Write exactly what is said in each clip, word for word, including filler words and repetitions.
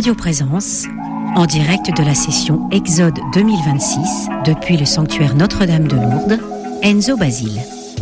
Radio Présence, en direct de la session Exode deux mille vingt-six, depuis le sanctuaire Notre-Dame de Lourdes, Enzo Basile.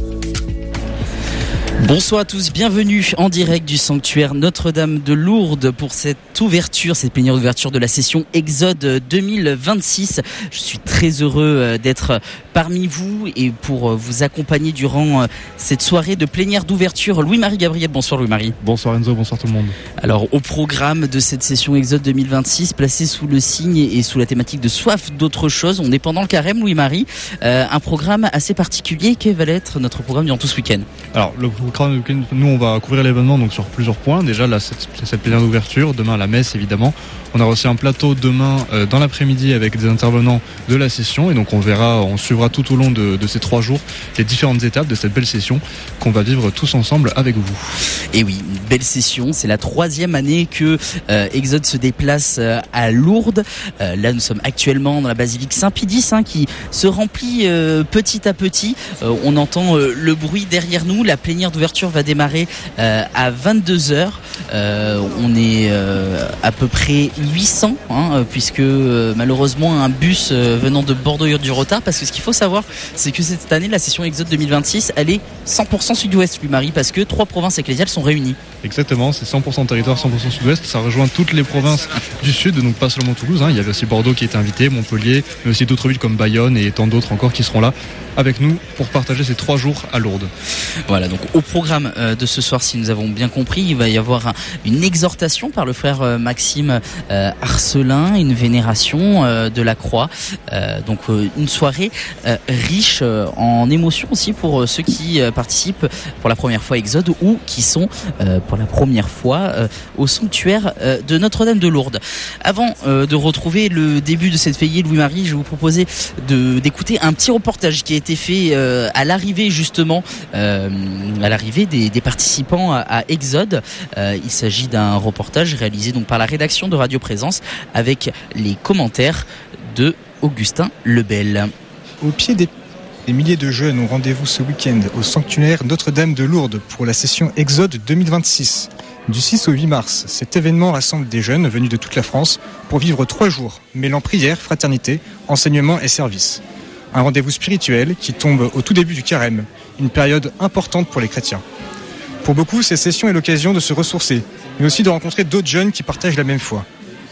Bonsoir à tous, bienvenue en direct du sanctuaire Notre-Dame de Lourdes pour cette ouverture, cette plénière d'ouverture de la session Exode deux mille vingt-six. Je suis très heureux d'être parmi vous et pour vous accompagner durant cette soirée de plénière d'ouverture. Louis-Marie Gabriel, bonsoir Louis-Marie. Bonsoir Enzo, bonsoir tout le monde. Alors au programme de cette session Exode deux mille vingt-six, placé sous le signe et sous la thématique de soif d'autre chose, on est pendant le carême Louis-Marie, euh, un programme assez particulier. Quel va être notre programme durant tout ce week-end? Alors le nous on va couvrir l'événement donc sur plusieurs points. Déjà là c'est cette plénière d'ouverture, demain la messe évidemment. On a reçu un plateau demain euh, dans l'après-midi avec des intervenants de la session et donc on verra, on suivra tout au long de, de ces trois jours les différentes étapes de cette belle session qu'on va vivre tous ensemble avec vous. Et oui, une belle session, c'est la troisième année que euh, Exode se déplace euh, à Lourdes. Euh, là nous sommes actuellement dans la basilique Saint-Pidis hein, qui se remplit euh, petit à petit. Euh, on entend euh, le bruit derrière nous, la plénière d'ouverture va démarrer euh, à vingt-deux heures. Euh, on est euh, à peu près huit cents hein, puisque euh, malheureusement un bus euh, venant de Bordeaux a du retard, parce que ce qu'il faut savoir c'est que cette année la session Exode deux mille vingt-six elle est cent pour cent sud-ouest Louis-Marie, parce que trois provinces ecclésiales sont réunies. Exactement, c'est cent pour cent territoire, cent pour cent sud-ouest, ça rejoint toutes les provinces du sud, donc pas seulement Toulouse hein. Il y avait aussi Bordeaux qui était invité, Montpellier, mais aussi d'autres villes comme Bayonne et tant d'autres encore qui seront là avec nous pour partager ces trois jours à Lourdes. Voilà, donc au programme de ce soir, si nous avons bien compris, il va y avoir un, une exhortation par le frère Maxime euh, Arcelin, une vénération euh, de la croix, euh, donc euh, une soirée euh, riche euh, en émotions aussi pour euh, ceux qui euh, participent pour la première fois à Exode ou qui sont euh, pour la première fois euh, au sanctuaire euh, de Notre-Dame de Lourdes. Avant euh, de retrouver le début de cette veillée, Louis-Marie, je vais vous proposer de, d'écouter un petit reportage qui a été fait euh, à l'arrivée justement euh, à l'arrivée des, des participants à, à Exode. Euh, il s'agit d'un reportage réalisé donc par la rédaction de Radio Présence avec les commentaires de Augustin Lebel. Au pied des Des milliers de jeunes ont rendez-vous ce week-end au sanctuaire Notre-Dame de Lourdes pour la session Exode deux mille vingt-six. Du six au huit mars, cet événement rassemble des jeunes venus de toute la France pour vivre trois jours, mêlant prière, fraternité, enseignement et service. Un rendez-vous spirituel qui tombe au tout début du carême, une période importante pour les chrétiens. Pour beaucoup, cette session est l'occasion de se ressourcer, mais aussi de rencontrer d'autres jeunes qui partagent la même foi.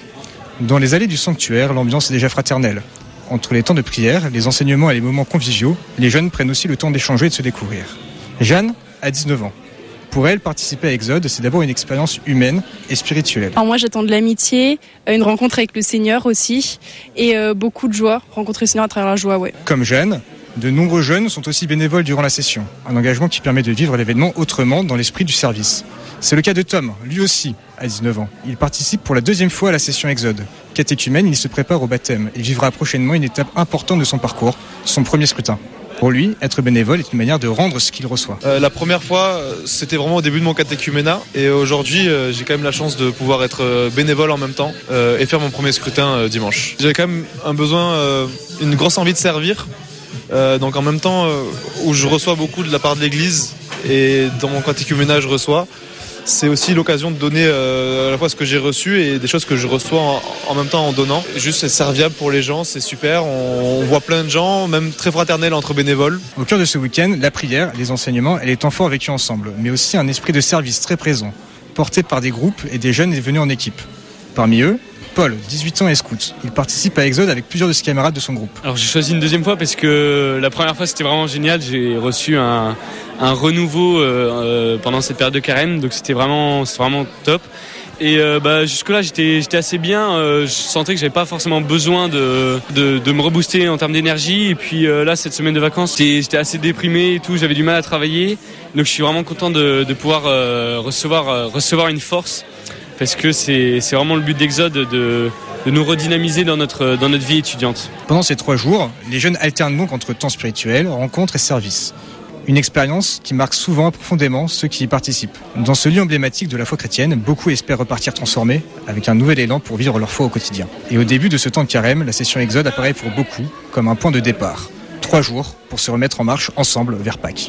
Dans les allées du sanctuaire, l'ambiance est déjà fraternelle. Entre les temps de prière, les enseignements et les moments conviviaux, les jeunes prennent aussi le temps d'échanger et de se découvrir. Jeanne a dix-neuf ans. Pour elle, participer à Exode, c'est d'abord une expérience humaine et spirituelle. Alors moi, j'attends de l'amitié, une rencontre avec le Seigneur aussi, et euh, beaucoup de joie. Rencontrer le Seigneur à travers la joie, ouais. Comme Jeanne, de nombreux jeunes sont aussi bénévoles durant la session. Un engagement qui permet de vivre l'événement autrement dans l'esprit du service. C'est le cas de Tom, lui aussi, à dix-neuf ans. Il participe pour la deuxième fois à la session Exode. Catéchumène, il se prépare au baptême et vivra prochainement une étape importante de son parcours, son premier scrutin. Pour lui, être bénévole est une manière de rendre ce qu'il reçoit. Euh, la première fois, c'était vraiment au début de mon catéchuménat. Et aujourd'hui, euh, j'ai quand même la chance de pouvoir être euh, bénévole en même temps euh, et faire mon premier scrutin euh, dimanche. J'ai quand même un besoin, euh, une grosse envie de servir. Euh, donc en même temps euh, où je reçois beaucoup de la part de l'Église et dans mon catéchuménat je reçois, c'est aussi l'occasion de donner euh, à la fois ce que j'ai reçu et des choses que je reçois en, en même temps en donnant. Juste c'est serviable pour les gens, c'est super, on, on voit plein de gens, même très fraternels entre bénévoles. Au cœur de ce week-end, la prière, les enseignements et les temps forts vécus ensemble, mais aussi un esprit de service très présent, porté par des groupes et des jeunes venus en équipe. Parmi eux, Paul, dix-huit ans et scout. Il participe à Exode avec plusieurs de ses camarades de son groupe. Alors j'ai choisi une deuxième fois parce que la première fois c'était vraiment génial. J'ai reçu un, un renouveau euh, pendant cette période de carême, donc c'était vraiment, c'était vraiment top. Et euh, bah, jusque-là j'étais, j'étais assez bien, euh, je sentais que j'avais pas forcément besoin de, de, de me rebooster en termes d'énergie. Et puis euh, là cette semaine de vacances j'étais, j'étais assez déprimé et tout, j'avais du mal à travailler. Donc je suis vraiment content de, de pouvoir euh, recevoir, euh, recevoir une force. Parce que c'est, c'est vraiment le but d'Exode de, de nous redynamiser dans notre, dans notre vie étudiante. Pendant ces trois jours, les jeunes alternent donc entre temps spirituel, rencontres et services. Une expérience qui marque souvent profondément ceux qui y participent. Dans ce lieu emblématique de la foi chrétienne, beaucoup espèrent repartir transformés, avec un nouvel élan pour vivre leur foi au quotidien. Et au début de ce temps de carême, la session Exode apparaît pour beaucoup comme un point de départ. Trois jours pour se remettre en marche ensemble vers Pâques.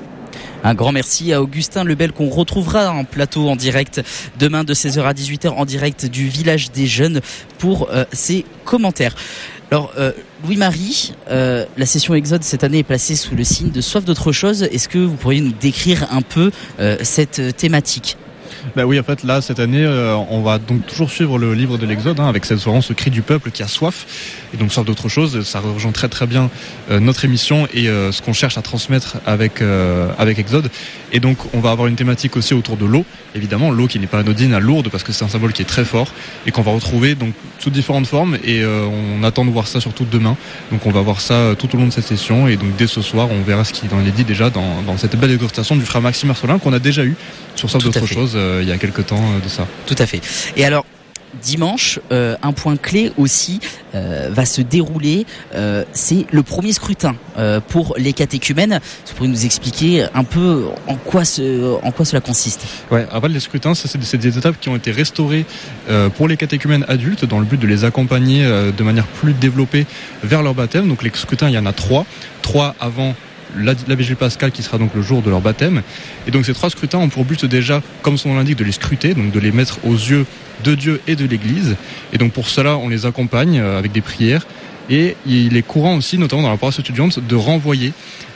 Un grand merci à Augustin Lebel qu'on retrouvera en plateau en direct demain de seize heures à dix-huit heures en direct du Village des Jeunes pour euh, ses commentaires. Alors euh, Louis-Marie, euh, la session Exode cette année est placée sous le signe de soif d'autre chose. Est-ce que vous pourriez nous décrire un peu euh, cette thématique ? Bah oui, en fait, là, cette année, euh, on va donc toujours suivre le livre de l'Exode, hein, avec cette soirée, ce cri du peuple qui a soif, et donc soif d'autre chose. Ça rejoint très très bien euh, notre émission et euh, ce qu'on cherche à transmettre avec euh, avec Exode. Et donc, on va avoir une thématique aussi autour de l'eau, évidemment, l'eau qui n'est pas anodine à Lourdes, parce que c'est un symbole qui est très fort et qu'on va retrouver donc sous différentes formes. Et euh, on attend de voir ça surtout demain. Donc, on va voir ça tout au long de cette session, et donc dès ce soir, on verra ce qui en est dit déjà dans, dans cette belle exhortation du frère Maxime Arcelin qu'on a déjà eu sur soif d'autre chose euh, il y a quelques temps euh, de ça. Tout à fait. Et alors, dimanche, euh, un point clé aussi euh, va se dérouler, euh, c'est le premier scrutin euh, pour les catéchumènes. Vous pourriez nous expliquer un peu en quoi, ce, en quoi cela consiste ? Ouais, avant les scrutins, ça, c'est, c'est des étapes qui ont été restaurées euh, pour les catéchumènes adultes dans le but de les accompagner euh, de manière plus développée vers leur baptême. Donc les scrutins, il y en a trois, trois avant La, la vigile pascale qui sera donc le jour de leur baptême. Et donc ces trois scrutins ont pour but déjà, comme son nom l'indique, de les scruter, donc de les mettre aux yeux de Dieu et de l'Église. Et donc pour cela, on les accompagne avec des prières. Et il est courant aussi, notamment dans la paroisse étudiante, de renvoyer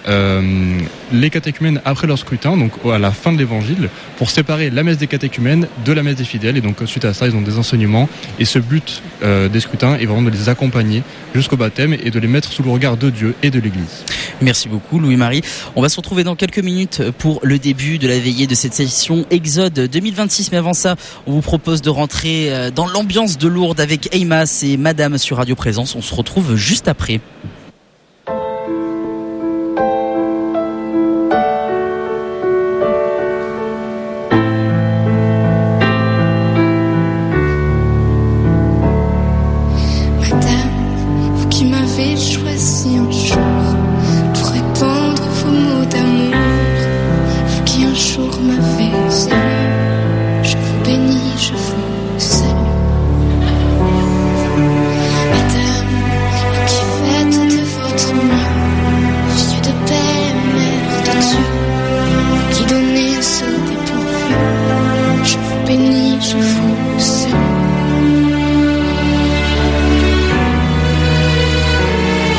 euh, les catéchumènes après leur scrutin, donc à la fin de l'évangile, pour séparer la messe des catéchumènes de la messe des fidèles. Et donc suite à ça, ils ont des enseignements. Et ce but euh, des scrutins est vraiment de les accompagner jusqu'au baptême et de les mettre sous le regard de Dieu et de l'Église. Merci beaucoup Louis-Marie. On va se retrouver dans quelques minutes pour le début de la veillée de cette session Exode deux mille vingt-six. Mais avant ça, on vous propose de rentrer dans l'ambiance de Lourdes avec Eimas et Madame sur Radio Présence. On se retrouve juste après. Je vous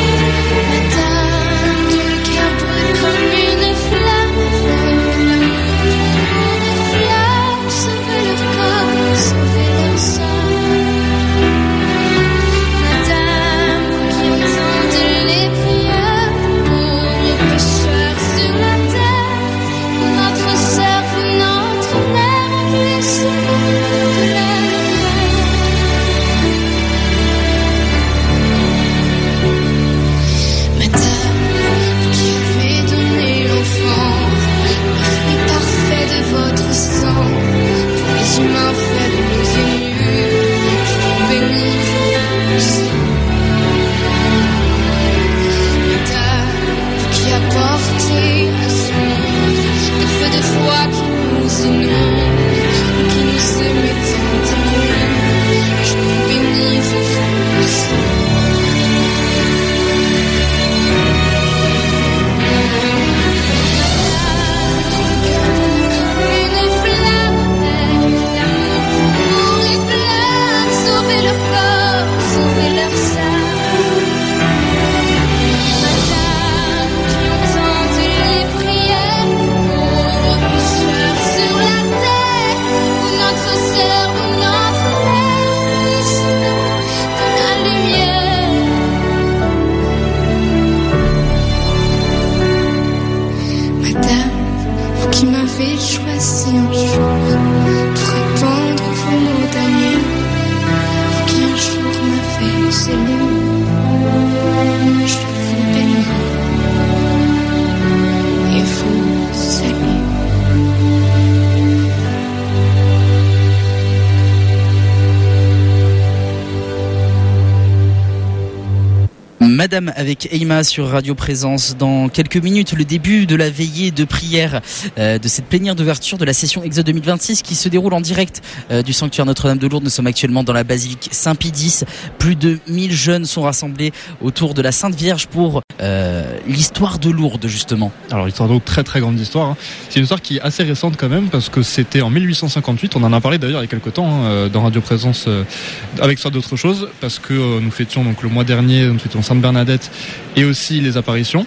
Madame avec Eima sur Radio Présence. Dans quelques minutes, le début de la veillée de prière euh, de cette plénière d'ouverture de la session Exode deux mille vingt-six qui se déroule en direct euh, du sanctuaire Notre-Dame de Lourdes. Nous sommes actuellement dans la basilique Saint-Pie-X. Plus de mille jeunes sont rassemblés autour de la Sainte Vierge pour euh, l'histoire de Lourdes, justement. Alors, l'histoire de Lourdes, très très grande histoire. Hein. C'est une histoire qui est assez récente quand même, parce que c'était en mille huit cent cinquante-huit. On en a parlé d'ailleurs il y a quelques temps hein, dans Radio Présence euh, avec ça d'autres choses, parce que euh, nous fêtions donc le mois dernier, nous fêtions Sainte Bernadette et aussi les apparitions.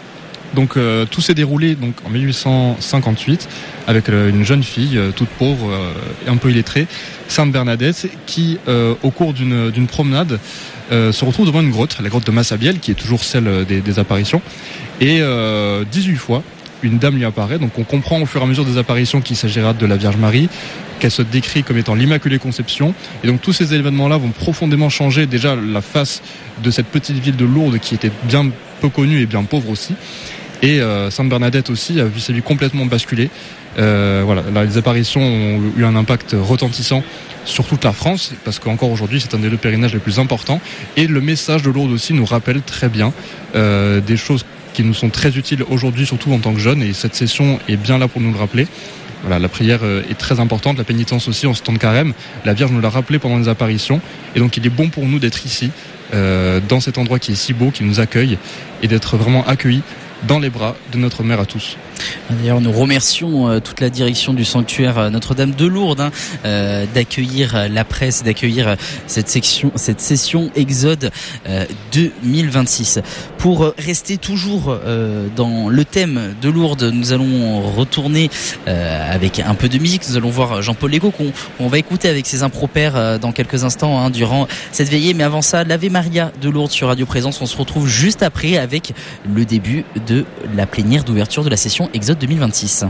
Donc euh, tout s'est déroulé donc en mille huit cent cinquante-huit avec euh, une jeune fille euh, toute pauvre euh, et un peu illettrée, Sainte Bernadette, qui euh, au cours d'une d'une promenade euh, se retrouve devant une grotte, la grotte de Massabielle, qui est toujours celle des, des apparitions, et euh, dix-huit fois une dame lui apparaît. Donc on comprend au fur et à mesure des apparitions qu'il s'agira de la Vierge Marie, qu'elle se décrit comme étant l'Immaculée Conception. Et donc tous ces événements-là vont profondément changer déjà la face de cette petite ville de Lourdes qui était bien peu connue et bien pauvre aussi. Et euh, Sainte Bernadette aussi a vu sa vie complètement basculer. Euh, voilà, là, les apparitions ont eu un impact retentissant sur toute la France, parce qu'encore aujourd'hui c'est un des deux pèlerinages les plus importants. Et le message de Lourdes aussi nous rappelle très bien euh, des choses qui nous sont très utiles aujourd'hui, surtout en tant que jeunes, et cette session est bien là pour nous le rappeler. Voilà, la prière est très importante, la pénitence aussi en ce temps de carême. La Vierge nous l'a rappelé pendant les apparitions, et donc il est bon pour nous d'être ici, euh, dans cet endroit qui est si beau, qui nous accueille, et d'être vraiment accueillis dans les bras de notre mère à tous. D'ailleurs, nous remercions euh, toute la direction du sanctuaire euh, Notre-Dame de Lourdes hein, euh, d'accueillir euh, la presse, d'accueillir euh, cette section, cette session Exode euh, deux mille vingt-six. Pour euh, rester toujours euh, dans le thème de Lourdes, nous allons retourner euh, avec un peu de musique. Nous allons voir Jean-Paul Legault qu'on on va écouter avec ses impropères euh, dans quelques instants hein, durant cette veillée. Mais avant ça, l'Ave Maria de Lourdes sur Radio Présence. On se retrouve juste après avec le début de la plénière d'ouverture de la session Exode deux mille vingt-six.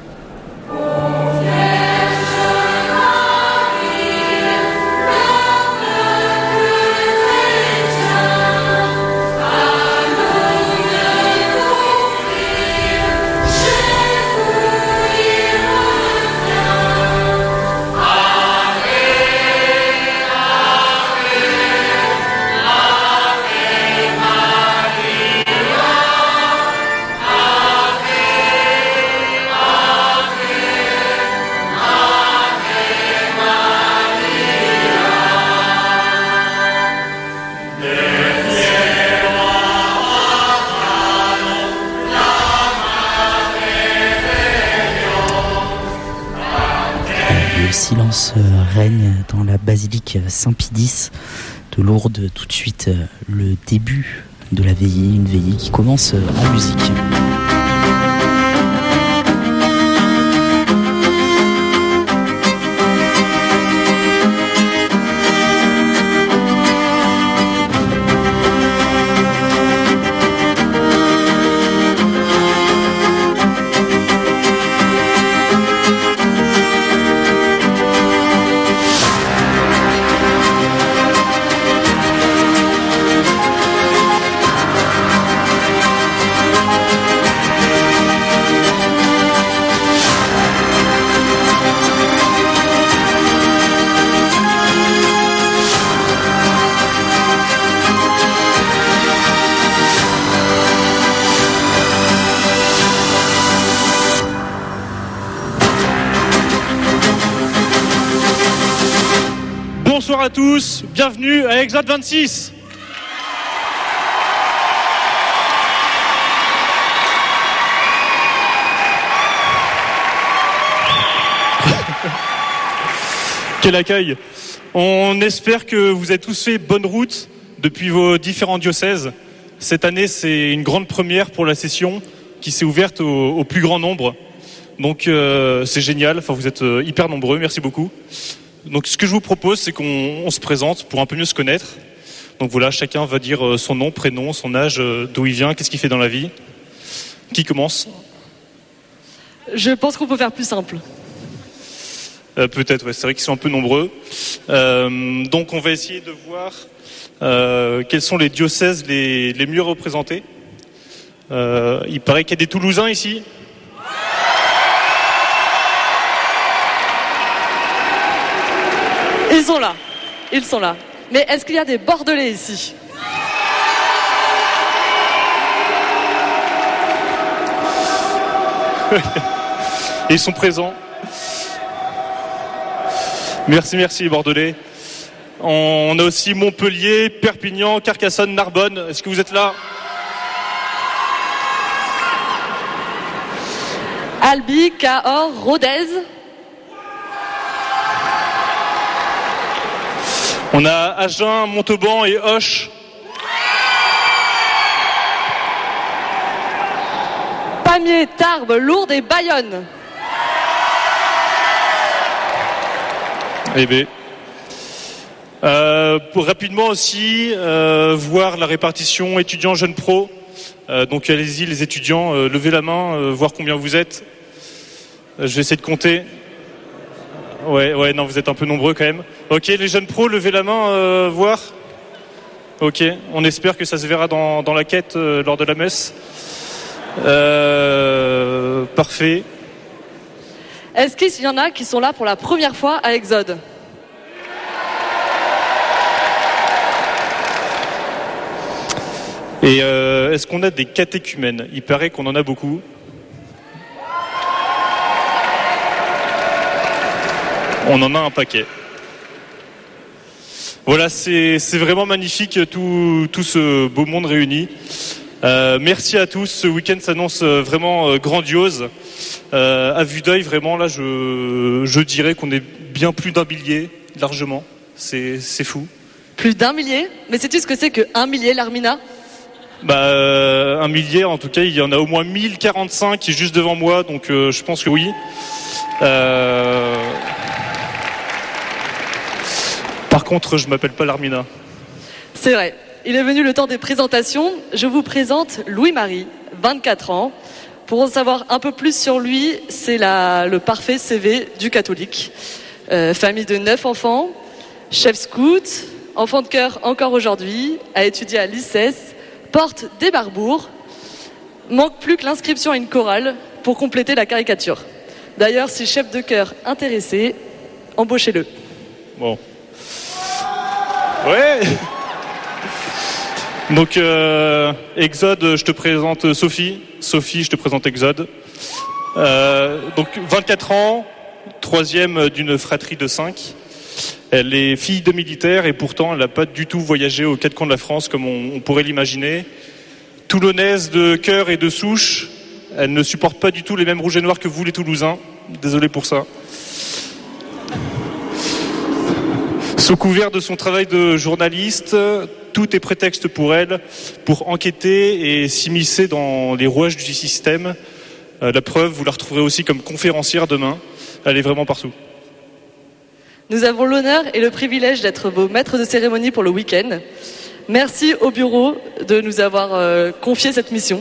Le silence règne dans la basilique Saint-Pie-X de Lourdes. Tout de suite, le début de la veillée, une veillée qui commence en musique. Bonsoir à tous, bienvenue à Exode vingt-six. Quel accueil. On espère que vous avez tous fait bonne route depuis vos différents diocèses. Cette année, c'est une grande première pour la session qui s'est ouverte au, au plus grand nombre. Donc euh, c'est génial, enfin, vous êtes euh, hyper nombreux, merci beaucoup. Donc ce que je vous propose, c'est qu'on on se présente pour un peu mieux se connaître. Donc voilà, chacun va dire son nom, prénom, son âge, d'où il vient, qu'est-ce qu'il fait dans la vie. Qui commence ? Je pense qu'on peut faire plus simple. Euh, peut-être, ouais, c'est vrai qu'ils sont un peu nombreux. Euh, donc on va essayer de voir euh, quels sont les diocèses les, les mieux représentés. Euh, il paraît qu'il y a des Toulousains ici. Ils sont là, ils sont là. Mais est-ce qu'il y a des Bordelais ici ? Et ils sont présents. Merci, merci les Bordelais. On a aussi Montpellier, Perpignan, Carcassonne, Narbonne. Est-ce que vous êtes là ? Albi, Cahors, Rodez. On a Agen, Montauban et Auch. Pamiers, Tarbes, Lourdes et Bayonne. Eh bien. Euh, pour rapidement aussi euh, voir la répartition étudiants jeunes pro. Euh, donc allez-y les étudiants, euh, levez la main, euh, voir combien vous êtes. Euh, je vais essayer de compter. Ouais, ouais, non, vous êtes un peu nombreux quand même. Ok, les jeunes pros, levez la main, euh, voir. Ok, on espère que ça se verra dans, dans la quête euh, lors de la messe. Euh, parfait. Est-ce qu'il y en a qui sont là pour la première fois à Exode ? Et euh, est-ce qu'on a des catéchumènes ? Il paraît qu'on en a beaucoup. On en a un paquet. Voilà, c'est, c'est vraiment magnifique tout, tout ce beau monde réuni. Euh, merci à tous. Ce week-end s'annonce vraiment grandiose. Euh, à vue d'œil, vraiment, là, je, je dirais qu'on est bien plus d'un millier, largement. C'est, c'est fou. Plus d'un millier ? Mais sais-tu ce que c'est que un millier, l'Armina ? Bah, euh, un millier, en tout cas, il y en a au moins mille quarante-cinq qui est juste devant moi, donc euh, je pense que oui. Euh... Par contre, je m'appelle pas l'Armina. C'est vrai. Il est venu le temps des présentations. Je vous présente Louis-Marie, vingt-quatre ans. Pour en savoir un peu plus sur lui, c'est la, le parfait C V du catholique. Euh, famille de neuf enfants, chef scout, enfant de chœur encore aujourd'hui, a étudié à l'I C E S, porte des Barbours. Manque plus que l'inscription à une chorale pour compléter la caricature. D'ailleurs, si chef de chœur intéressé, embauchez-le. Bon. Ouais. Donc, euh, Exode, je te présente Sophie. Sophie, je te présente Exode. Euh, donc, vingt-quatre ans, troisième d'une fratrie de cinq. Elle est fille de militaire et pourtant, elle n'a pas du tout voyagé aux quatre coins de la France comme on, on pourrait l'imaginer. Toulonnaise de cœur et de souche, elle ne supporte pas du tout les mêmes rouges et noirs que vous, les Toulousains. Désolé pour ça. Sous couvert de son travail de journaliste, tout est prétexte pour elle pour enquêter et s'immiscer dans les rouages du système. Euh, la preuve, vous la retrouverez aussi comme conférencière demain. Elle est vraiment partout. Nous avons l'honneur et le privilège d'être vos maîtres de cérémonie pour le week-end. Merci au bureau de nous avoir euh, confié cette mission.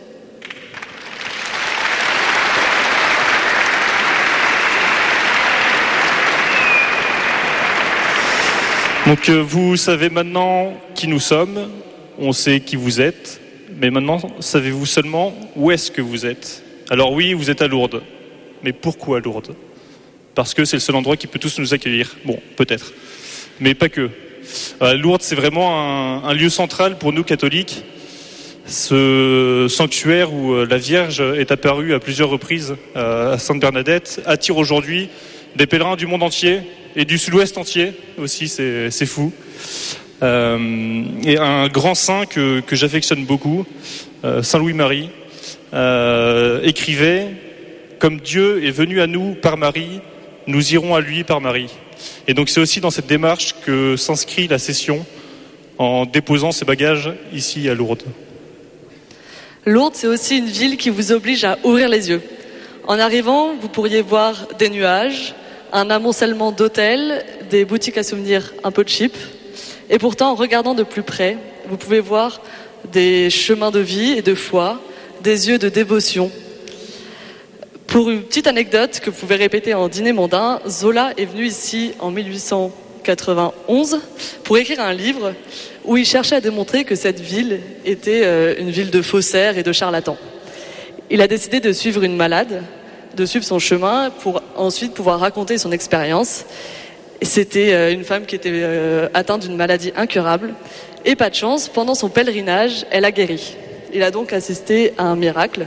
Donc euh, vous savez maintenant qui nous sommes, on sait qui vous êtes, mais maintenant savez-vous seulement où est-ce que vous êtes ? Alors oui, vous êtes à Lourdes, mais pourquoi Lourdes ? Parce que c'est le seul endroit qui peut tous nous accueillir. Bon, peut-être, mais pas que. Euh, Lourdes, c'est vraiment un, un lieu central pour nous catholiques. Ce sanctuaire où la Vierge est apparue à plusieurs reprises euh, à Sainte-Bernadette attire aujourd'hui des pèlerins du monde entier et du sud-ouest entier aussi, c'est, c'est fou. Euh, et un grand saint que, que j'affectionne beaucoup, euh, Saint Louis-Marie, euh, écrivait « Comme Dieu est venu à nous par Marie, nous irons à lui par Marie ». Et donc c'est aussi dans cette démarche que s'inscrit la session en déposant ses bagages ici à Lourdes. Lourdes, c'est aussi une ville qui vous oblige à ouvrir les yeux. En arrivant, vous pourriez voir des nuages, un amoncellement d'hôtels, des boutiques à souvenirs un peu cheap. Et pourtant, en regardant de plus près, vous pouvez voir des chemins de vie et de foi, des yeux de dévotion. Pour une petite anecdote que vous pouvez répéter en dîner mondain, Zola est venu ici en mille huit cent quatre-vingt-onze pour écrire un livre où il cherchait à démontrer que cette ville était une ville de faussaires et de charlatans. Il a décidé de suivre une malade, de suivre son chemin pour ensuite pouvoir raconter son expérience. Et c'était une femme qui était atteinte d'une maladie incurable. Et pas de chance, pendant son pèlerinage, elle a guéri. Il a donc assisté à un miracle.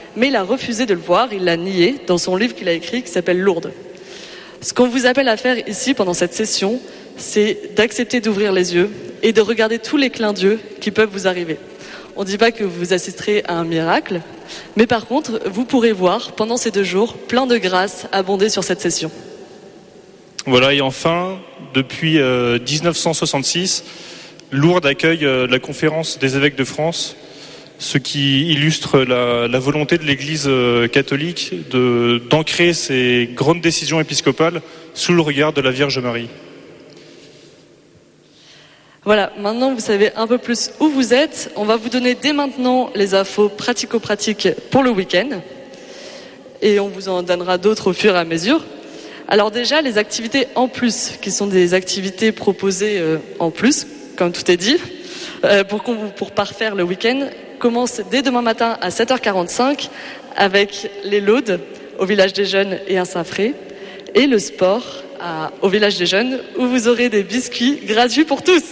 mais il a refusé de le voir, il l'a nié dans son livre qu'il a écrit qui s'appelle Lourdes. Ce qu'on vous appelle à faire ici pendant cette session, c'est d'accepter d'ouvrir les yeux et de regarder tous les clins d'yeux qui peuvent vous arriver. On ne dit pas que vous assisterez à un miracle, mais par contre, vous pourrez voir pendant ces deux jours plein de grâces abonder sur cette session. Voilà, et enfin, depuis euh, dix-neuf cent soixante-six, Lourdes accueille euh, la conférence des évêques de France, ce qui illustre la, la volonté de l'Église euh, catholique de, d'ancrer ses grandes décisions épiscopales sous le regard de la Vierge Marie. Voilà, maintenant vous savez un peu plus où vous êtes. On va vous donner dès maintenant les infos pratico-pratiques pour le week-end. Et on vous en donnera d'autres au fur et à mesure. Alors déjà, les activités en plus, qui sont des activités proposées euh, en plus, comme tout est dit, euh, pour, pour parfaire le week-end, commencent dès demain matin à sept heures quarante-cinq avec les laudes au Village des Jeunes et à Saint-Fré, et le sport à, au Village des Jeunes, où vous aurez des biscuits gratuits pour tous.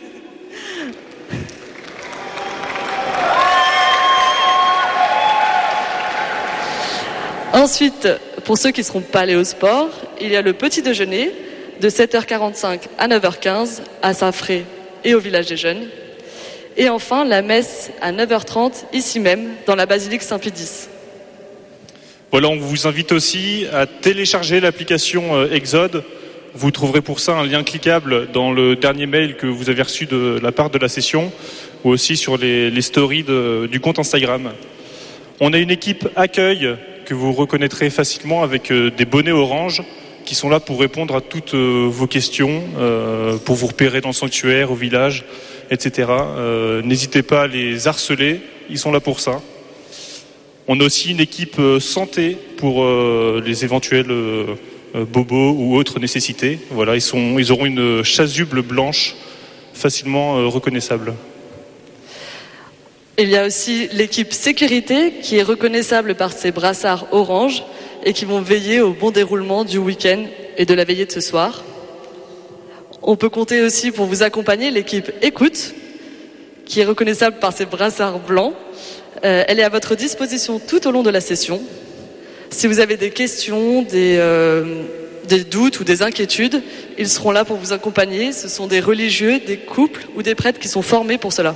Ensuite, pour ceux qui ne seront pas allés au sport, il y a le petit déjeuner de sept heures quarante-cinq à neuf heures quinze à Saint-Fré et au Village des Jeunes. Et enfin, la messe à neuf heures trente, ici même, dans la basilique Saint-Pédis. Voilà, on vous invite aussi à télécharger l'application Exode. Vous trouverez pour ça un lien cliquable dans le dernier mail que vous avez reçu de la part de la session, ou aussi sur les, les stories de, du compte Instagram. On a une équipe accueil que vous reconnaîtrez facilement avec des bonnets orange qui sont là pour répondre à toutes vos questions, euh, pour vous repérer dans le sanctuaire, au village, et cetera. Euh, n'hésitez pas à les harceler, ils sont là pour ça. On a aussi une équipe santé pour euh, les éventuels euh, bobos ou autres nécessités. Voilà, ils, sont, ils auront une chasuble blanche facilement euh, reconnaissable. Il y a aussi l'équipe sécurité qui est reconnaissable par ses brassards orange et qui vont veiller au bon déroulement du week-end et de la veillée de ce soir. On peut compter aussi pour vous accompagner l'équipe écoute qui est reconnaissable par ses brassards blancs. Euh, elle est à votre disposition tout au long de la session. Si vous avez des questions, des, euh, des doutes ou des inquiétudes, ils seront là pour vous accompagner. Ce sont des religieux, des couples ou des prêtres qui sont formés pour cela.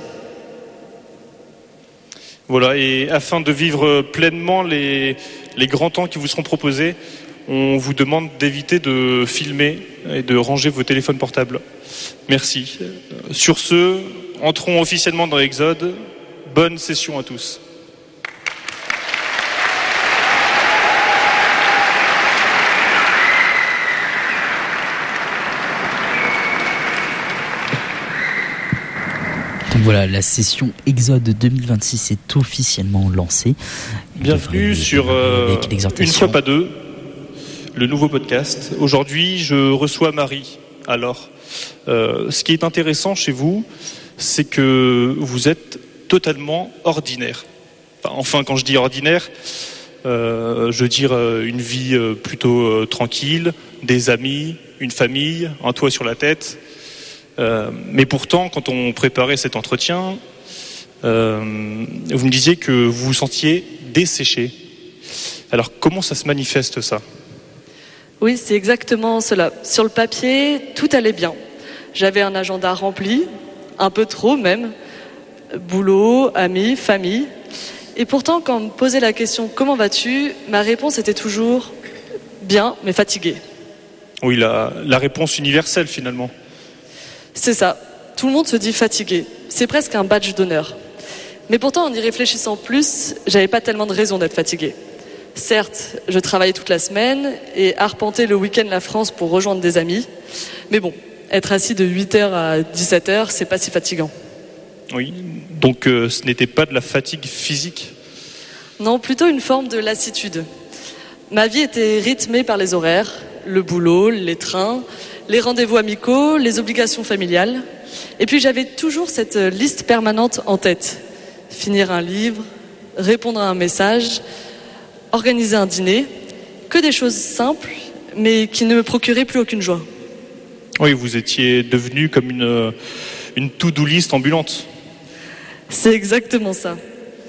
Voilà, et afin de vivre pleinement les, les grands temps qui vous seront proposés, on vous demande d'éviter de filmer et de ranger vos téléphones portables. Merci. Sur ce, entrons officiellement dans l'Exode. Bonne session à tous. Donc voilà, la session Exode deux mille vingt-six est officiellement lancée. Bienvenue sur euh, Une fois pas deux, le nouveau podcast. Aujourd'hui, je reçois Marie. Alors, euh, ce qui est intéressant chez vous, c'est que vous êtes totalement ordinaire. Enfin, enfin quand je dis ordinaire, euh, je veux dire euh, une vie euh, plutôt euh, tranquille, des amis, une famille, un toit sur la tête. Euh, mais pourtant, quand on préparait cet entretien, euh, vous me disiez que vous vous sentiez desséché. Alors, comment ça se manifeste, ça ? Oui, c'est exactement cela. Sur le papier, tout allait bien. J'avais un agenda rempli, un peu trop même. Boulot, amis, famille. Et pourtant, quand on me posait la question « Comment vas-tu ?», ma réponse était toujours « Bien, mais fatigué ». Oui, la, la réponse universelle, finalement. C'est ça. Tout le monde se dit fatigué. C'est presque un badge d'honneur. Mais pourtant, en y réfléchissant plus, j'avais pas tellement de raison d'être fatigué. Certes, je travaillais toute la semaine et arpentais le week-end la France pour rejoindre des amis. Mais bon, être assis de huit heures à dix-sept heures, c'est pas si fatigant. Oui, donc euh, ce n'était pas de la fatigue physique ? Non, plutôt une forme de lassitude. Ma vie était rythmée par les horaires, le boulot, les trains, les rendez-vous amicaux, les obligations familiales. Et puis j'avais toujours cette liste permanente en tête. Finir un livre, répondre à un message, organiser un dîner. Que des choses simples, mais qui ne me procuraient plus aucune joie. Oui, vous étiez devenu comme une, une to-do list ambulante. C'est exactement ça.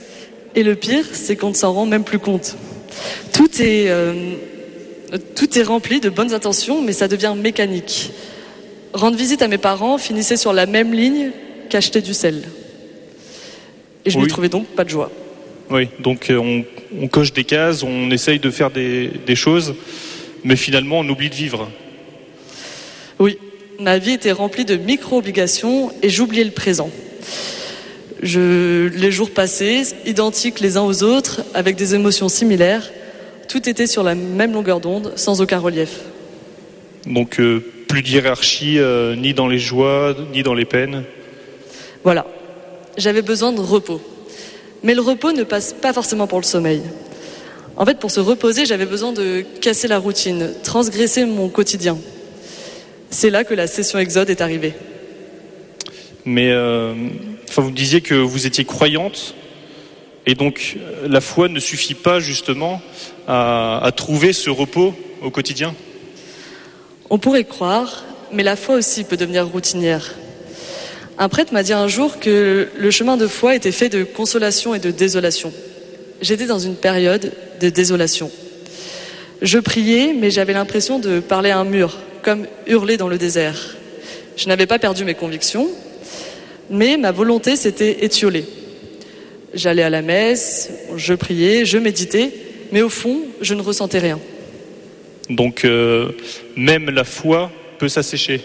Et le pire, c'est qu'on ne s'en rend même plus compte. Tout est, euh, tout est rempli de bonnes intentions, mais ça devient mécanique. Rendre visite à mes parents finissait sur la même ligne qu'acheter du sel. Et je Oui. n'y trouvais donc pas de joie. Oui, donc euh, on, on coche des cases, on essaye de faire des, des choses, mais finalement on oublie de vivre. Oui, ma vie était remplie de micro-obligations et j'oubliais le présent. Je, les jours passaient, identiques les uns aux autres, avec des émotions similaires. Tout était sur la même longueur d'onde, sans aucun relief. Donc euh, plus de hiérarchie, euh, ni dans les joies, ni dans les peines. Voilà, j'avais besoin de repos. Mais le repos ne passe pas forcément pour le sommeil. En fait, pour se reposer, j'avais besoin de casser la routine, transgresser mon quotidien. C'est là que la session Exode est arrivée. Mais euh, enfin, vous disiez que vous étiez croyante, et donc la foi ne suffit pas justement à, à trouver ce repos au quotidien. On pourrait croire, mais la foi aussi peut devenir routinière. Un prêtre m'a dit un jour que le chemin de foi était fait de consolation et de désolation. J'étais dans une période de désolation. Je priais, mais j'avais l'impression de parler à un mur, comme hurler dans le désert. Je n'avais pas perdu mes convictions, mais ma volonté s'était étiolée. J'allais à la messe, je priais, je méditais, mais au fond, je ne ressentais rien. Donc euh, même la foi peut s'assécher.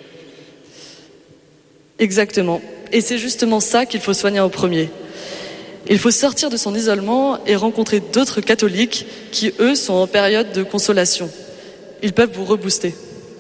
Exactement. Et c'est justement ça qu'il faut soigner au premier. Il faut sortir de son isolement et rencontrer d'autres catholiques qui, eux, sont en période de consolation. Ils peuvent vous rebooster.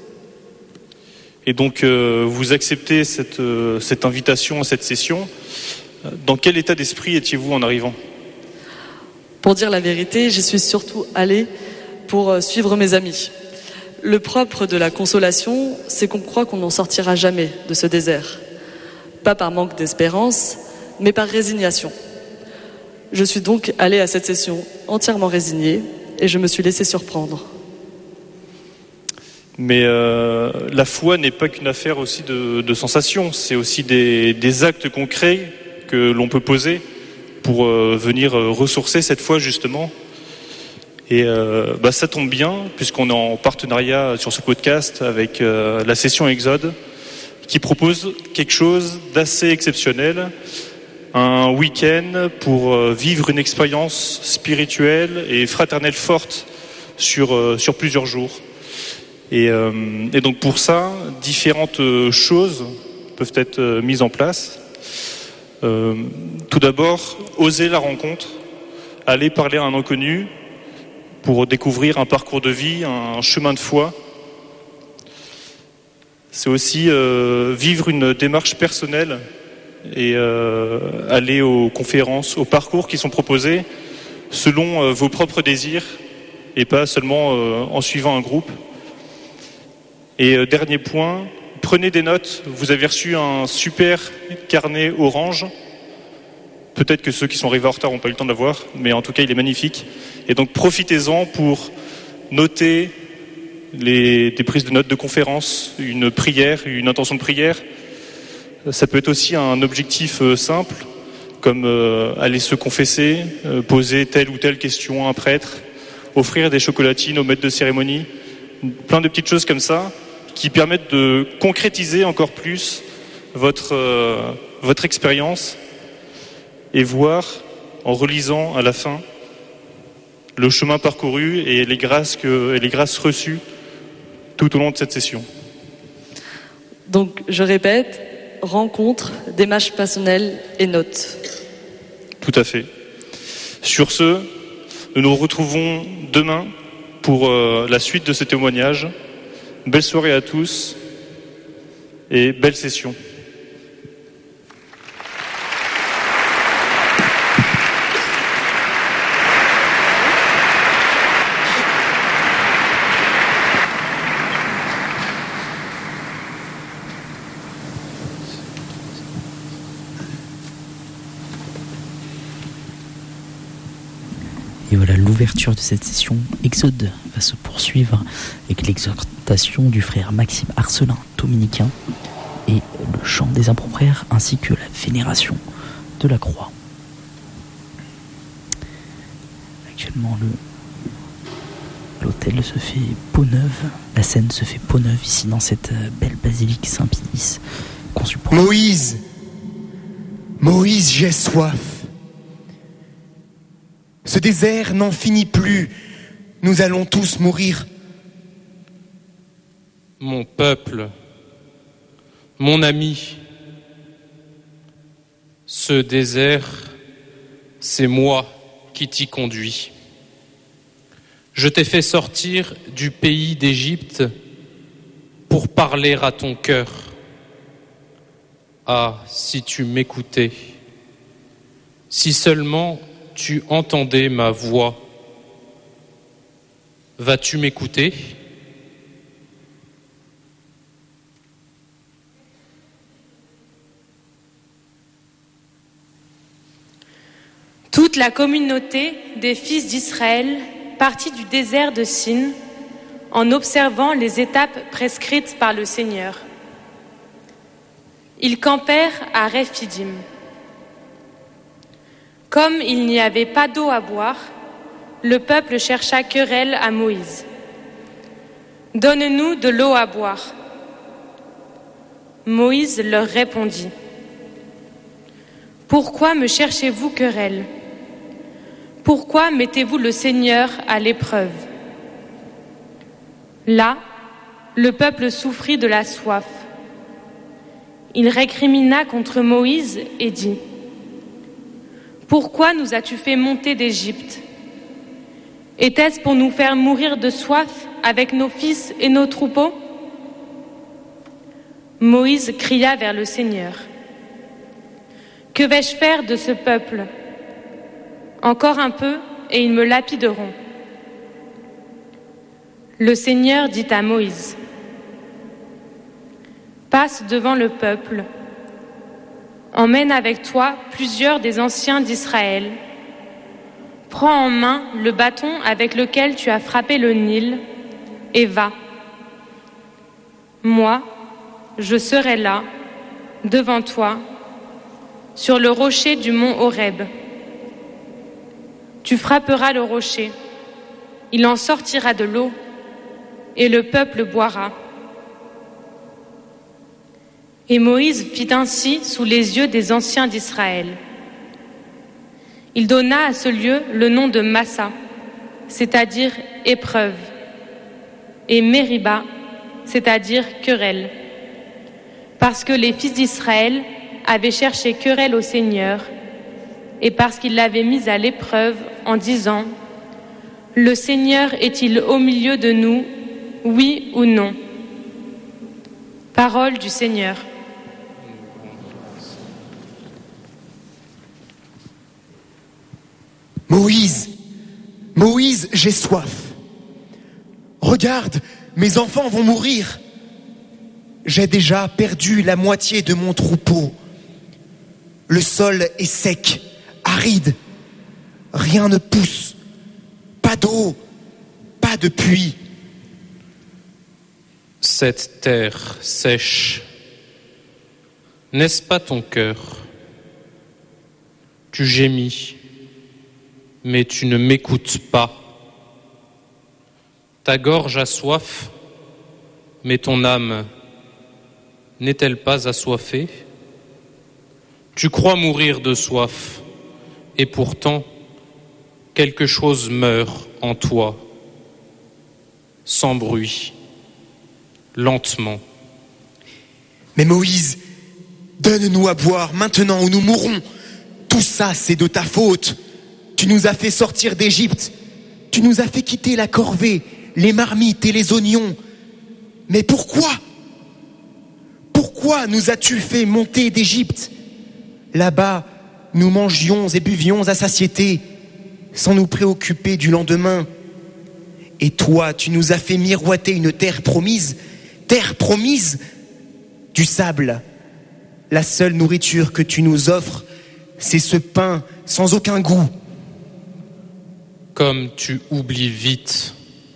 Et donc euh, vous acceptez cette, euh, cette invitation à cette session. Dans quel état d'esprit étiez-vous en arrivant ? Pour dire la vérité, j'y suis surtout allée pour suivre mes amis. Le propre de la consolation, c'est qu'on croit qu'on n'en sortira jamais de ce désert. Pas par manque d'espérance, mais par résignation. Je suis donc allée à cette session entièrement résignée et je me suis laissée surprendre. Mais euh, la foi n'est pas qu'une affaire aussi de, de sensations, c'est aussi des, des actes concrets que l'on peut poser pour euh, venir ressourcer cette foi justement. Et euh, bah, ça tombe bien puisqu'on est en partenariat sur ce podcast avec euh, la session Exode qui propose quelque chose d'assez exceptionnel, un week-end pour euh, vivre une expérience spirituelle et fraternelle forte sur, euh, sur plusieurs jours. Et, euh, et donc pour ça, différentes choses peuvent être euh, mises en place. Euh, tout d'abord, oser la rencontre, aller parler à un inconnu pour découvrir un parcours de vie, un chemin de foi. C'est aussi euh, vivre une démarche personnelle et euh, aller aux conférences, aux parcours qui sont proposés selon euh, vos propres désirs et pas seulement euh, en suivant un groupe. Et euh, dernier point, prenez des notes. Vous avez reçu un super carnet orange. Peut-être que ceux qui sont arrivés en retard n'ont pas eu le temps de l'avoir, mais en tout cas il est magnifique. Et donc profitez-en pour noter les, des prises de notes de conférence, une prière, une intention de prière. Ça peut être aussi un objectif simple, comme euh, aller se confesser, euh, poser telle ou telle question à un prêtre, offrir des chocolatines au maître de cérémonie, plein de petites choses comme ça qui permettent de concrétiser encore plus votre, euh, votre expérience et voir, en relisant à la fin, le chemin parcouru et les grâces, que, et les grâces reçues tout au long de cette session. Donc, je répète, rencontre, démarche personnelle et notes. Tout à fait. Sur ce, nous nous retrouvons demain pour euh, la suite de ce témoignage. Belle soirée à tous et belle session. Et voilà, l'ouverture de cette session Exode va se poursuivre avec l'exhortation du frère Maxime Arcelin, dominicain, et le chant des improprières ainsi que la vénération de la croix. actuellement le l'hôtel se fait peau neuve, la scène se fait peau neuve ici dans cette belle basilique Saint-Pie conçue pour... Moïse, Moïse, j'ai soif. Ce désert n'en finit plus. Nous allons tous mourir. Mon peuple, mon ami, ce désert, c'est moi qui t'y conduis. Je t'ai fait sortir du pays d'Égypte pour parler à ton cœur. Ah, si tu m'écoutais, si seulement tu entendais ma voix, vas-tu m'écouter ? Toute la communauté des fils d'Israël partit du désert de Sin en observant les étapes prescrites par le Seigneur. Ils campèrent à Rephidim. Comme il n'y avait pas d'eau à boire, le peuple chercha querelle à Moïse. « Donne-nous de l'eau à boire. » Moïse leur répondit. « Pourquoi me cherchez-vous querelle ? Pourquoi mettez-vous le Seigneur à l'épreuve ? » Là, le peuple souffrit de la soif. Il récrimina contre Moïse et dit : « Pourquoi nous as-tu fait monter d'Égypte ? Était-ce pour nous faire mourir de soif avec nos fils et nos troupeaux ? » Moïse cria vers le Seigneur : « Que vais-je faire de ce peuple ? Encore un peu et ils me lapideront. » Le Seigneur dit à Moïse : « Passe devant le peuple, emmène avec toi plusieurs des anciens d'Israël, prends en main le bâton avec lequel tu as frappé le Nil et va. Moi, je serai là, devant toi, sur le rocher du mont Horeb. Tu frapperas le rocher, il en sortira de l'eau, et le peuple boira. » Et Moïse fit ainsi sous les yeux des anciens d'Israël. Il donna à ce lieu le nom de Massa, c'est-à-dire épreuve, et Mériba, c'est-à-dire querelle, parce que les fils d'Israël avaient cherché querelle au Seigneur, et parce qu'il l'avait mis à l'épreuve en disant : « Le Seigneur est-il au milieu de nous, oui ou non ? » Parole du Seigneur. Moïse, Moïse, j'ai soif. Regarde, mes enfants vont mourir. J'ai déjà perdu la moitié de mon troupeau. Le sol est sec, aride. Rien ne pousse. Pas d'eau, pas de pluie. Cette terre sèche, n'est-ce pas ton cœur ? Tu gémis, mais tu ne m'écoutes pas. Ta gorge a soif, mais ton âme n'est-elle pas assoiffée ? Tu crois mourir de soif, et pourtant quelque chose meurt en toi, sans bruit, lentement. Mais Moïse, donne-nous à boire maintenant ou nous mourrons. Tout ça, c'est de ta faute. Tu nous as fait sortir d'Égypte. Tu nous as fait quitter la corvée, les marmites et les oignons. Mais pourquoi ? Pourquoi nous as-tu fait monter d'Égypte ? Là-bas, nous mangions et buvions à satiété, sans nous préoccuper du lendemain. Et toi, tu nous as fait miroiter une terre promise, terre promise du sable. La seule nourriture que tu nous offres, c'est ce pain sans aucun goût. Comme tu oublies vite.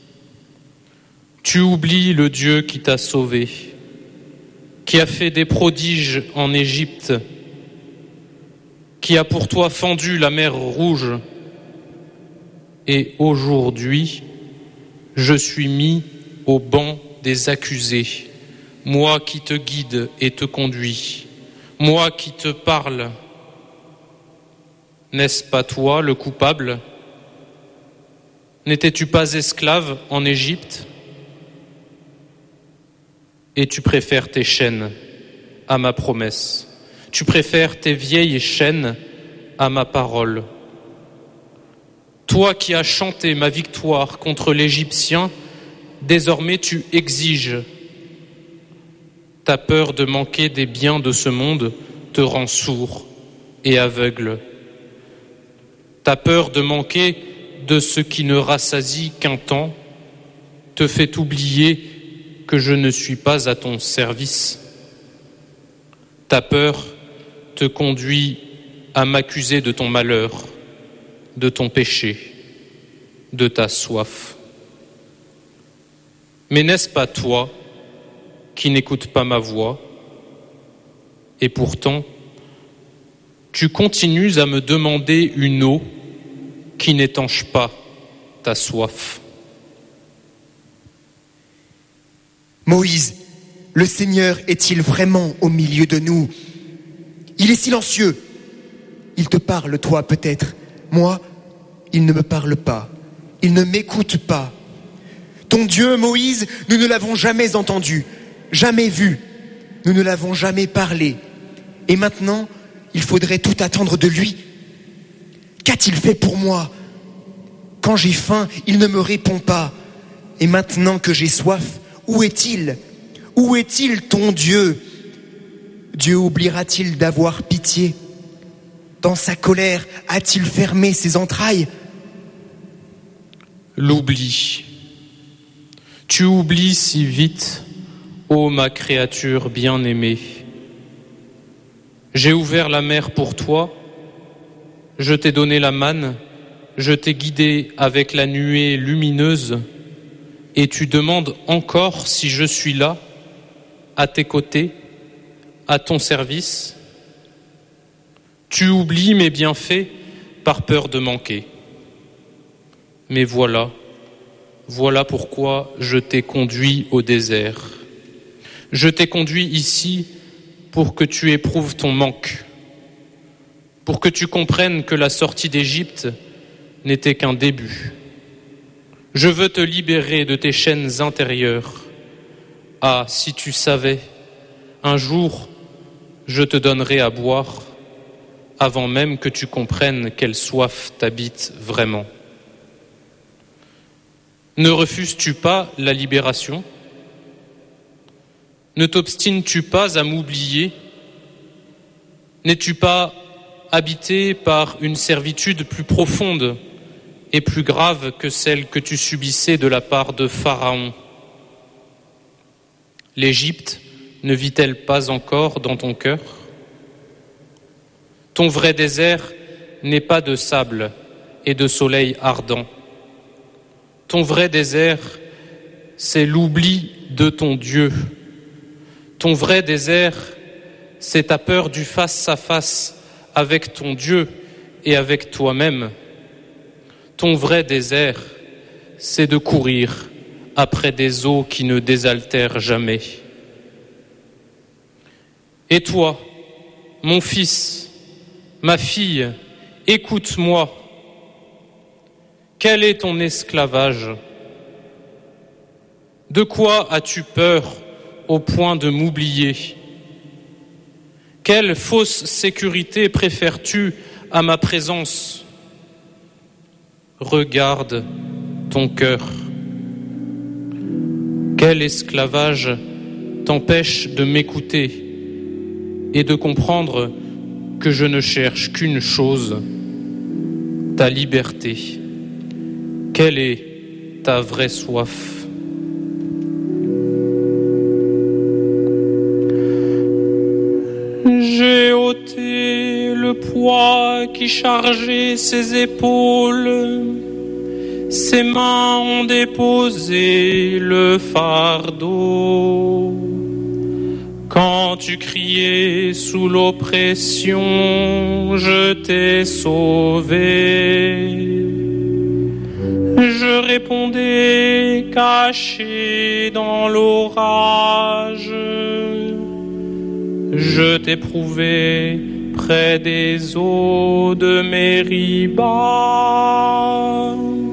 Tu oublies le Dieu qui t'a sauvé, qui a fait des prodiges en Égypte, qui a pour toi fendu la mer Rouge, et aujourd'hui, je suis mis au banc des accusés, moi qui te guide et te conduis, moi qui te parle. N'est-ce pas toi le coupable ? N'étais-tu pas esclave en Égypte ? Et tu préfères tes chaînes à ma promesse. Tu préfères tes vieilles chaînes à ma parole. Toi qui as chanté ma victoire contre l'Égyptien, désormais tu exiges. Ta peur de manquer des biens de ce monde te rend sourd et aveugle. Ta peur de manquer de ce qui ne rassasie qu'un temps te fait oublier que je ne suis pas à ton service. Ta peur te conduit à m'accuser de ton malheur, de ton péché, de ta soif. Mais n'est-ce pas toi qui n'écoutes pas ma voix ? Et pourtant, tu continues à me demander une eau qui n'étanche pas ta soif. Moïse, le Seigneur est-il vraiment au milieu de nous ? Il est silencieux. Il te parle, toi, peut-être. Moi, il ne me parle pas. Il ne m'écoute pas. Ton Dieu, Moïse, nous ne l'avons jamais entendu, jamais vu. Nous ne l'avons jamais parlé. Et maintenant, il faudrait tout attendre de lui. Qu'a-t-il fait pour moi ? Quand j'ai faim, il ne me répond pas. Et maintenant que j'ai soif, où est-il ? Où est-il ton Dieu ? Dieu oubliera-t-il d'avoir pitié ? Dans sa colère, a-t-il fermé ses entrailles ? L'oubli. Tu oublies si vite, ô ma créature bien-aimée. J'ai ouvert la mer pour toi, je t'ai donné la manne, je t'ai guidé avec la nuée lumineuse, et tu demandes encore si je suis là, à tes côtés, à ton service. Tu oublies mes bienfaits par peur de manquer. Mais voilà, voilà pourquoi je t'ai conduit au désert. Je t'ai conduit ici pour que tu éprouves ton manque, pour que tu comprennes que la sortie d'Égypte n'était qu'un début. Je veux te libérer de tes chaînes intérieures. Ah, si tu savais, un jour, je te donnerai à boire, avant même que tu comprennes quelle soif t'habite vraiment. Ne refuses-tu pas la libération ? Ne t'obstines-tu pas à m'oublier ? N'es-tu pas habité par une servitude plus profonde et plus grave que celle que tu subissais de la part de Pharaon ? L'Égypte ne vit-elle pas encore dans ton cœur ? Ton vrai désert n'est pas de sable et de soleil ardent. Ton vrai désert, c'est l'oubli de ton Dieu. Ton vrai désert, c'est ta peur du face-à-face avec ton Dieu et avec toi-même. Ton vrai désert, c'est de courir après des eaux qui ne désaltèrent jamais. Et toi, mon fils, ma fille, écoute-moi. Quel est ton esclavage ? De quoi as-tu peur au point de m'oublier ? Quelle fausse sécurité préfères-tu à ma présence ? Regarde ton cœur. Quel esclavage t'empêche de m'écouter et de comprendre que je ne cherche qu'une chose, ta liberté. Quelle est ta vraie soif ? J'ai ôté le poids qui chargeait ses épaules, ses mains ont déposé le fardeau. Quand tu criais sous l'oppression, je t'ai sauvé. Je répondais caché dans l'orage. Je t'éprouvais près des eaux de Mériba.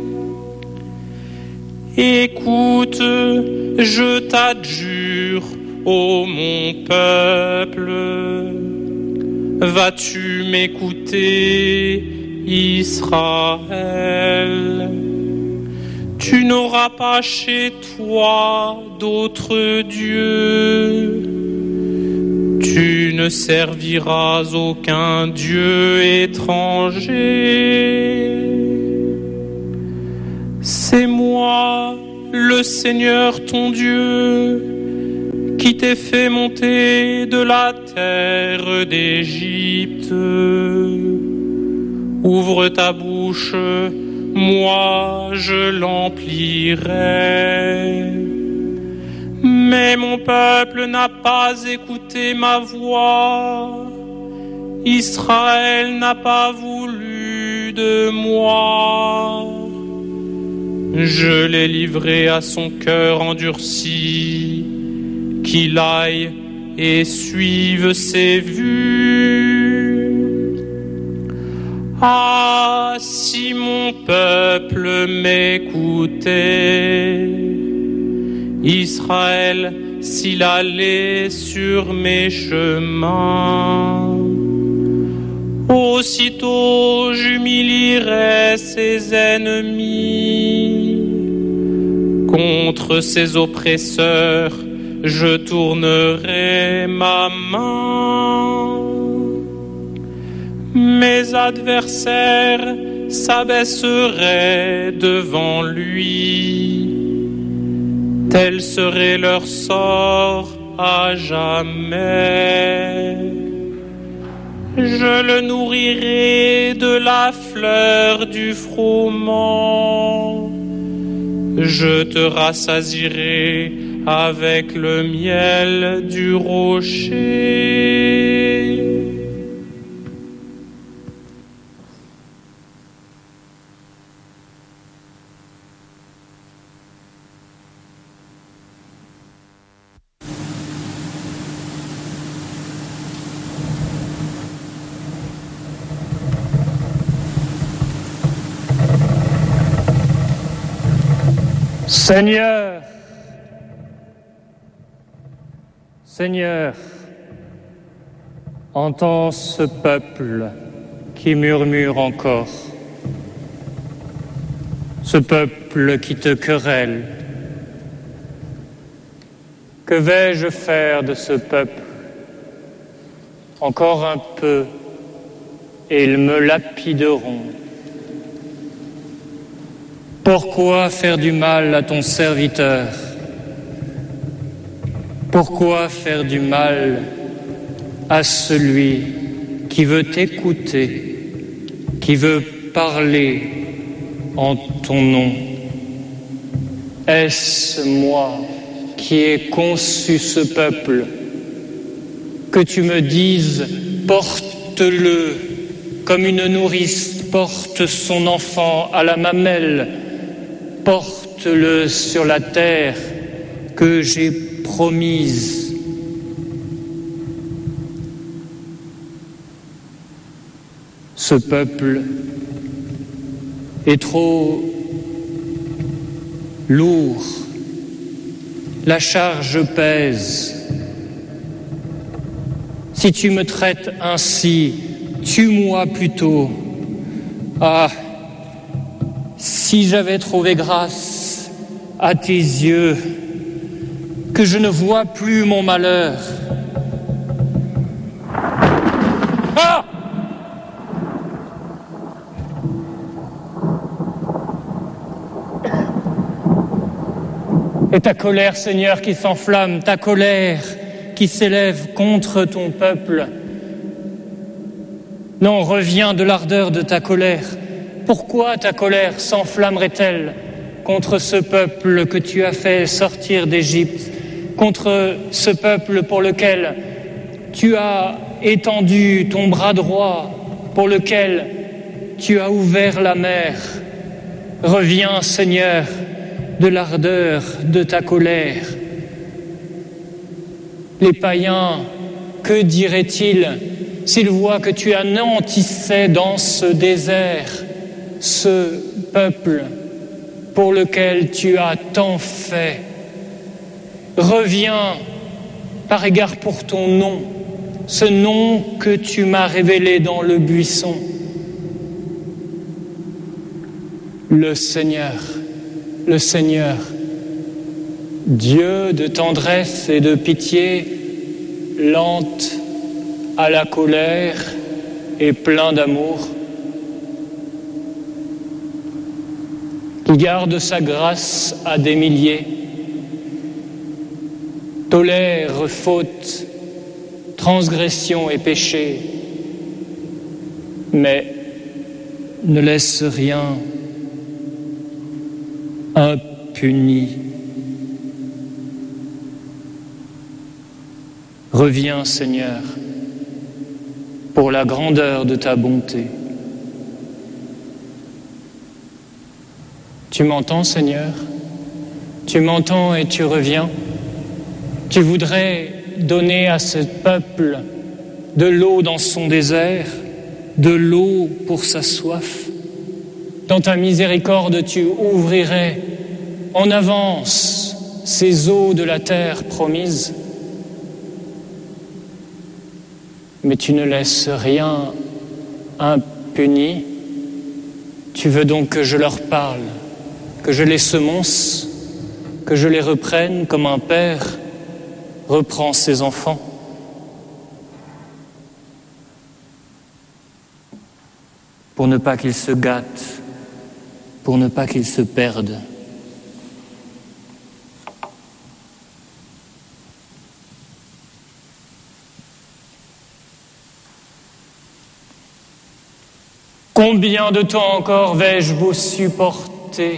Écoute, je t'adjure, ô mon peuple, vas-tu m'écouter, Israël? Tu n'auras pas chez toi d'autres dieux. Tu ne serviras aucun dieu étranger. C'est moi, le Seigneur ton Dieu, qui t'ai fait monter de la terre d'Égypte. Ouvre ta bouche, moi je l'emplirai. Mais mon peuple n'a pas écouté ma voix. Israël n'a pas voulu de moi. Je l'ai livré à son cœur endurci, qu'il aille et suive ses vues. Ah, si mon peuple m'écoutait, Israël, s'il allait sur mes chemins, aussitôt j'humilierais ses ennemis. Contre ses oppresseurs, je tournerai ma main. Mes adversaires s'abaisseraient devant lui. Tel serait leur sort à jamais. Je le nourrirai de la fleur du froment. Je te rassasierai avec le miel du rocher. Seigneur, Seigneur, entends ce peuple qui murmure encore, ce peuple qui te querelle. Que vais-je faire de ce peuple? Encore un peu, et ils me lapideront. Pourquoi faire du mal à ton serviteur? Pourquoi faire du mal à celui qui veut t'écouter, qui veut parler en ton nom? Est-ce moi qui ai conçu ce peuple? Que tu me dises, porte-le comme une nourrice porte son enfant à la mamelle. Porte-le sur la terre que j'ai promise. Ce peuple est trop lourd. La charge pèse. Si tu me traites ainsi, tue-moi plutôt. Ah, si j'avais trouvé grâce à tes yeux, que je ne vois plus mon malheur. Ah! Et ta colère, Seigneur, qui s'enflamme, ta colère qui s'élève contre ton peuple. Non, reviens de l'ardeur de ta colère. Pourquoi ta colère s'enflammerait-elle contre ce peuple que tu as fait sortir d'Égypte, contre ce peuple pour lequel tu as étendu ton bras droit, pour lequel tu as ouvert la mer? Reviens, Seigneur, de l'ardeur de ta colère. Les païens, que diraient-ils s'ils voient que tu anéantissais dans ce désert ce peuple pour lequel tu as tant fait? Reviens par égard pour ton nom, ce nom que tu m'as révélé dans le buisson. Le Seigneur, le Seigneur, Dieu de tendresse et de pitié, lente à la colère et plein d'amour, qui garde sa grâce à des milliers, tolère faute, transgression et péché, mais ne laisse rien impuni. Reviens, Seigneur, pour la grandeur de ta bonté. Tu m'entends, Seigneur? Tu m'entends et tu reviens? Tu voudrais donner à ce peuple de l'eau dans son désert, de l'eau pour sa soif. Dans ta miséricorde, tu ouvrirais en avance ces eaux de la terre promise. Mais tu ne laisses rien impuni. Tu veux donc que je leur parle, que je les semonce, que je les reprenne comme un père reprend ses enfants. Pour ne pas qu'ils se gâtent, pour ne pas qu'ils se perdent. Combien de temps encore vais-je vous supporter?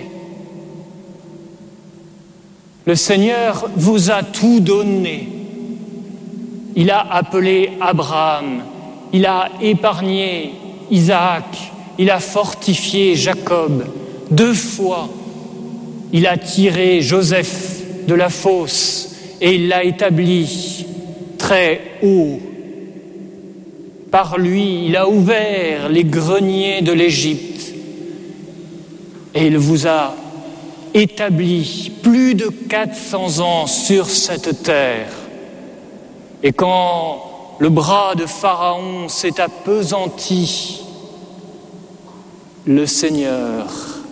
Le Seigneur vous a tout donné. Il a appelé Abraham, il a épargné Isaac, il a fortifié Jacob. Deux fois, il a tiré Joseph de la fosse et il l'a établi très haut. Par lui, il a ouvert les greniers de l'Égypte et il vous a établi plus de quatre cents ans sur cette terre. Et quand le bras de Pharaon s'est appesanti, le Seigneur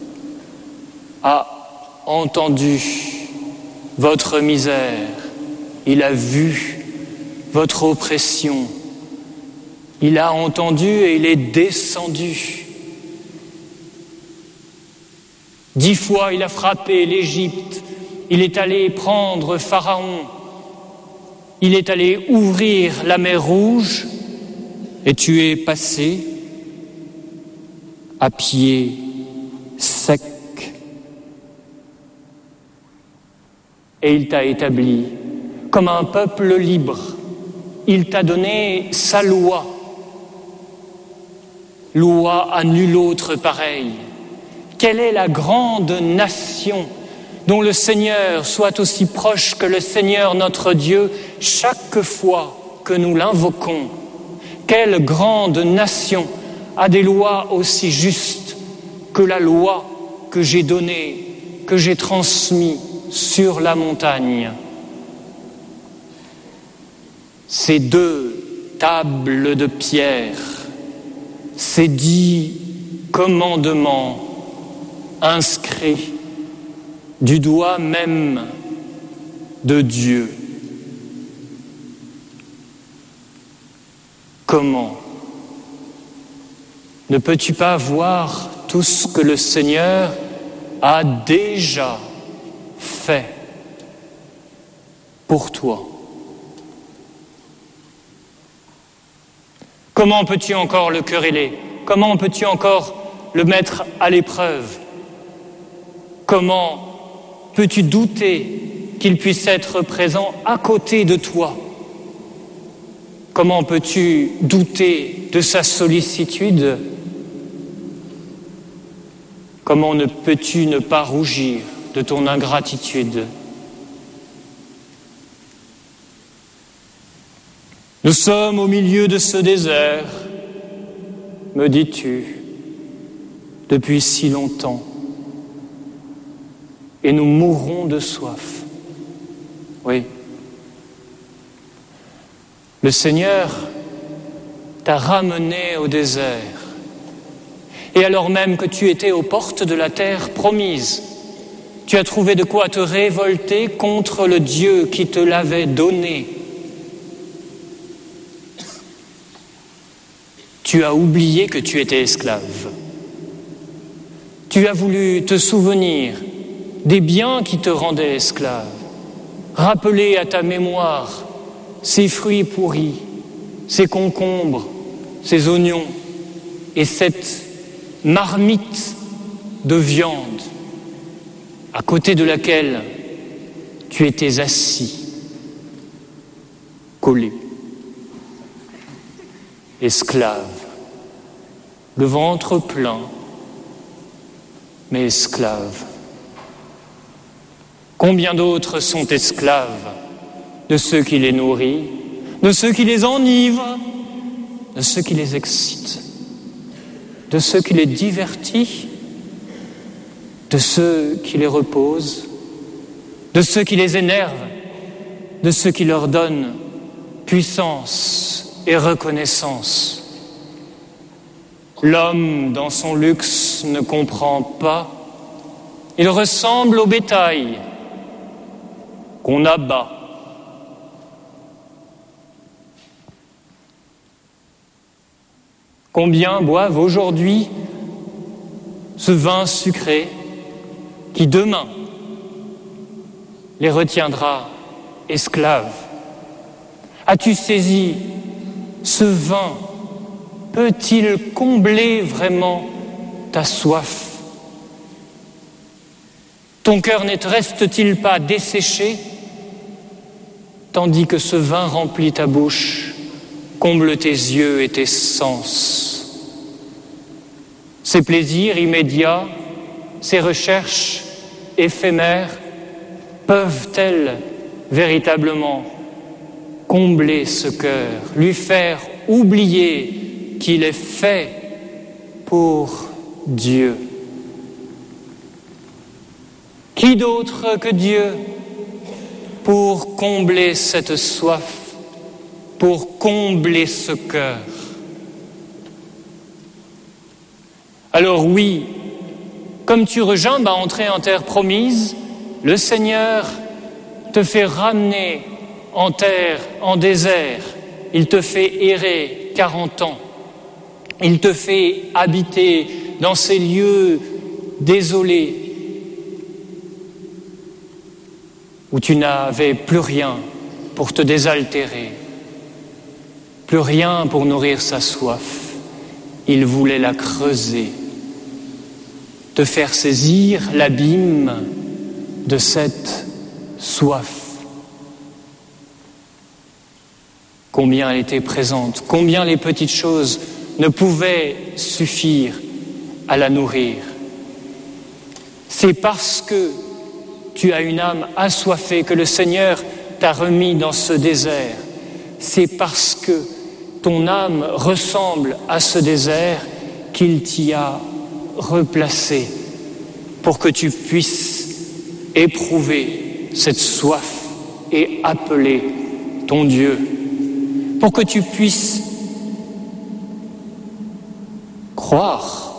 a entendu votre misère, il a vu votre oppression, il a entendu et il est descendu. Dix fois il a frappé l'Égypte, il est allé prendre Pharaon, il est allé ouvrir la mer Rouge et tu es passé à pied sec. Et il t'a établi comme un peuple libre. Il t'a donné sa loi. Loi à nul autre pareille. Quelle est la grande nation dont le Seigneur soit aussi proche que le Seigneur notre Dieu chaque fois que nous l'invoquons? Quelle grande nation a des lois aussi justes que la loi que j'ai donnée, que j'ai transmise sur la montagne? Ces deux tables de pierre, ces dix commandements inscrits du doigt même de Dieu. Comment ne peux-tu pas voir tout ce que le Seigneur a déjà fait pour toi? Comment peux-tu encore le quereller? Comment peux-tu encore le mettre à l'épreuve? Comment peux-tu douter qu'il puisse être présent à côté de toi? Comment peux-tu douter de sa sollicitude? comment ne peux-tu ne pas rougir de ton ingratitude? Nous sommes au milieu de ce désert, me dis-tu, depuis si longtemps, et nous mourrons de soif. Oui. Le Seigneur t'a ramené au désert, et alors même que tu étais aux portes de la terre promise, tu as trouvé de quoi te révolter contre le Dieu qui te l'avait donné. Tu as oublié que tu étais esclave. Tu as voulu te souvenir des biens qui te rendaient esclave, rappeler à ta mémoire ces fruits pourris, ces concombres, ces oignons et cette marmite de viande à côté de laquelle tu étais assis, collé, esclave, le ventre plein, mais esclave. Combien d'autres sont esclaves de ceux qui les nourrissent, de ceux qui les enivrent, de ceux qui les excitent, de ceux qui les divertissent, de ceux qui les reposent, de ceux qui les énervent, de ceux qui leur donnent puissance et reconnaissance. L'homme, dans son luxe, ne comprend pas. Il ressemble au bétail qu'on abat. Combien boivent aujourd'hui ce vin sucré qui demain les retiendra esclaves? As-tu saisi ce vin? Peut-il combler vraiment ta soif? Ton cœur ne reste-t-il pas desséché, tandis que ce vin remplit ta bouche, comble tes yeux et tes sens? Ces plaisirs immédiats, ces recherches éphémères, peuvent-elles véritablement combler ce cœur, lui faire oublier qu'il est fait pour Dieu? Qui d'autre que Dieu pour combler cette soif, pour combler ce cœur? Alors oui, comme tu regimbes à entrer en terre promise, le Seigneur te fait ramener en terre, en désert. Il te fait errer quarante ans. Il te fait habiter dans ces lieux désolés où tu n'avais plus rien pour te désaltérer, plus rien pour nourrir sa soif. Il voulait la creuser, te faire saisir l'abîme de cette soif. Combien elle était présente, combien les petites choses ne pouvaient suffire à la nourrir. C'est parce que tu as une âme assoiffée que le Seigneur t'a remis dans ce désert. C'est parce que ton âme ressemble à ce désert qu'il t'y a replacé pour que tu puisses éprouver cette soif et appeler ton Dieu, pour que tu puisses croire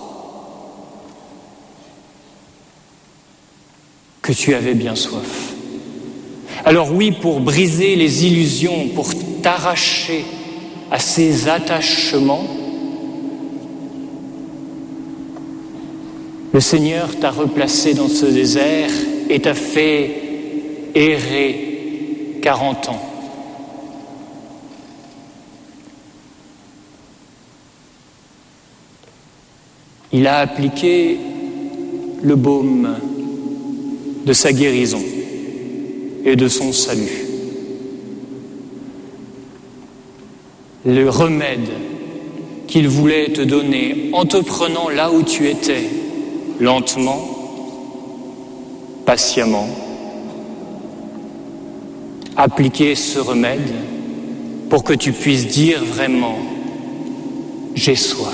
que tu avais bien soif. Alors oui, pour briser les illusions, pour t'arracher à ces attachements, le Seigneur t'a replacé dans ce désert et t'a fait errer quarante ans. Il a appliqué le baume de sa guérison et de son salut. Le remède qu'il voulait te donner en te prenant là où tu étais, lentement, patiemment, appliquer ce remède pour que tu puisses dire vraiment « j'ai soif ».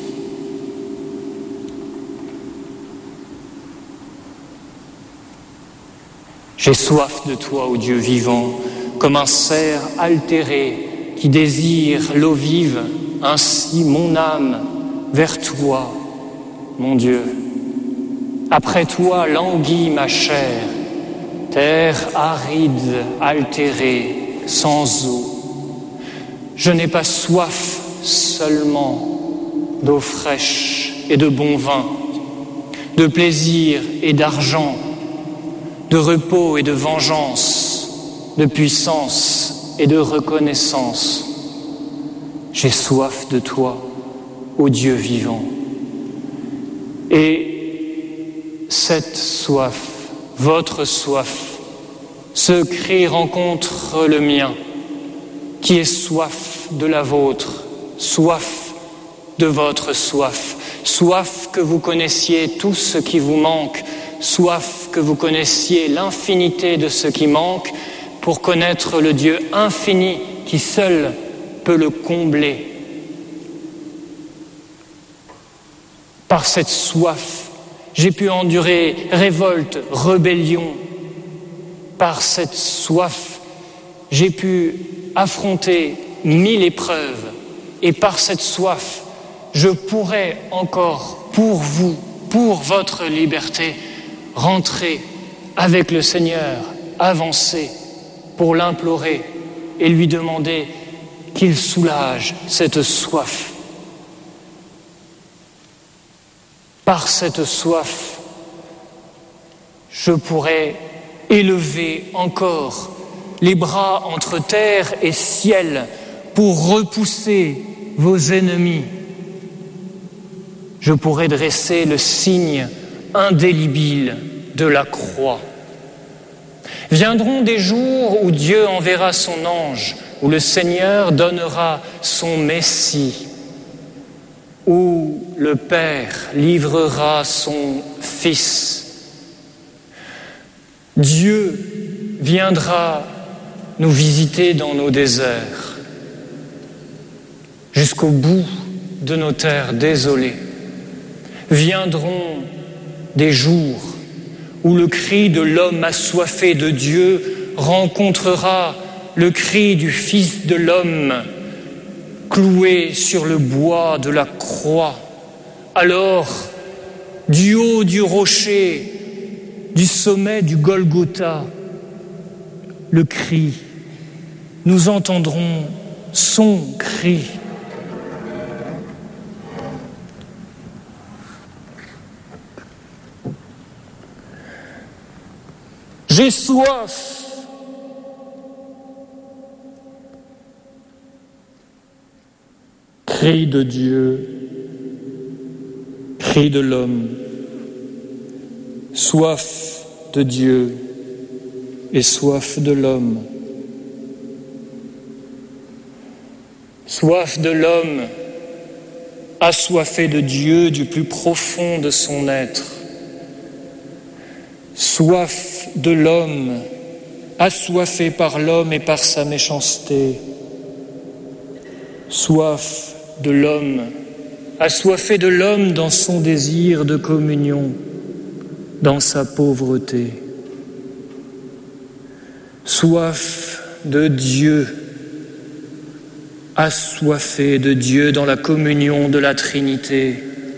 J'ai soif de toi, ô Dieu vivant, comme un cerf altéré qui désire l'eau vive, ainsi mon âme vers toi, mon Dieu. Après toi languit ma chair, terre aride, altérée, sans eau. Je n'ai pas soif seulement d'eau fraîche et de bon vin, de plaisir et d'argent, de repos et de vengeance, de puissance et de reconnaissance. J'ai soif de toi, ô Dieu vivant. Et cette soif, votre soif, ce cri rencontre le mien, qui est soif de la vôtre, soif de votre soif, soif que vous connaissiez tout ce qui vous manque, soif que vous connaissiez l'infinité de ce qui manque pour connaître le Dieu infini qui seul peut le combler. Par cette soif, j'ai pu endurer révolte, rébellion. Par cette soif, j'ai pu affronter mille épreuves. Et par cette soif, je pourrais encore, pour vous, pour votre liberté, rentrer avec le Seigneur, avancer pour l'implorer et lui demander qu'il soulage cette soif. Par cette soif, je pourrais élever encore les bras entre terre et ciel pour repousser vos ennemis. Je pourrais dresser le signe indélébile de la croix. Viendront des jours où Dieu enverra son ange, où le Seigneur donnera son Messie, où le Père livrera son Fils. Dieu viendra nous visiter dans nos déserts, jusqu'au bout de nos terres désolées. Viendront des jours où le cri de l'homme assoiffé de Dieu rencontrera le cri du Fils de l'homme cloué sur le bois de la croix. Alors, du haut du rocher, du sommet du Golgotha, le cri, nous entendrons son cri. J'ai soif. Cri de Dieu, cri de l'homme, soif de Dieu et soif de l'homme. Soif de l'homme, assoiffé de Dieu du plus profond de son être. Soif de l'homme, assoiffé par l'homme et par sa méchanceté. Soif de l'homme, assoiffé de l'homme dans son désir de communion, dans sa pauvreté. Soif de Dieu, assoiffé de Dieu dans la communion de la Trinité.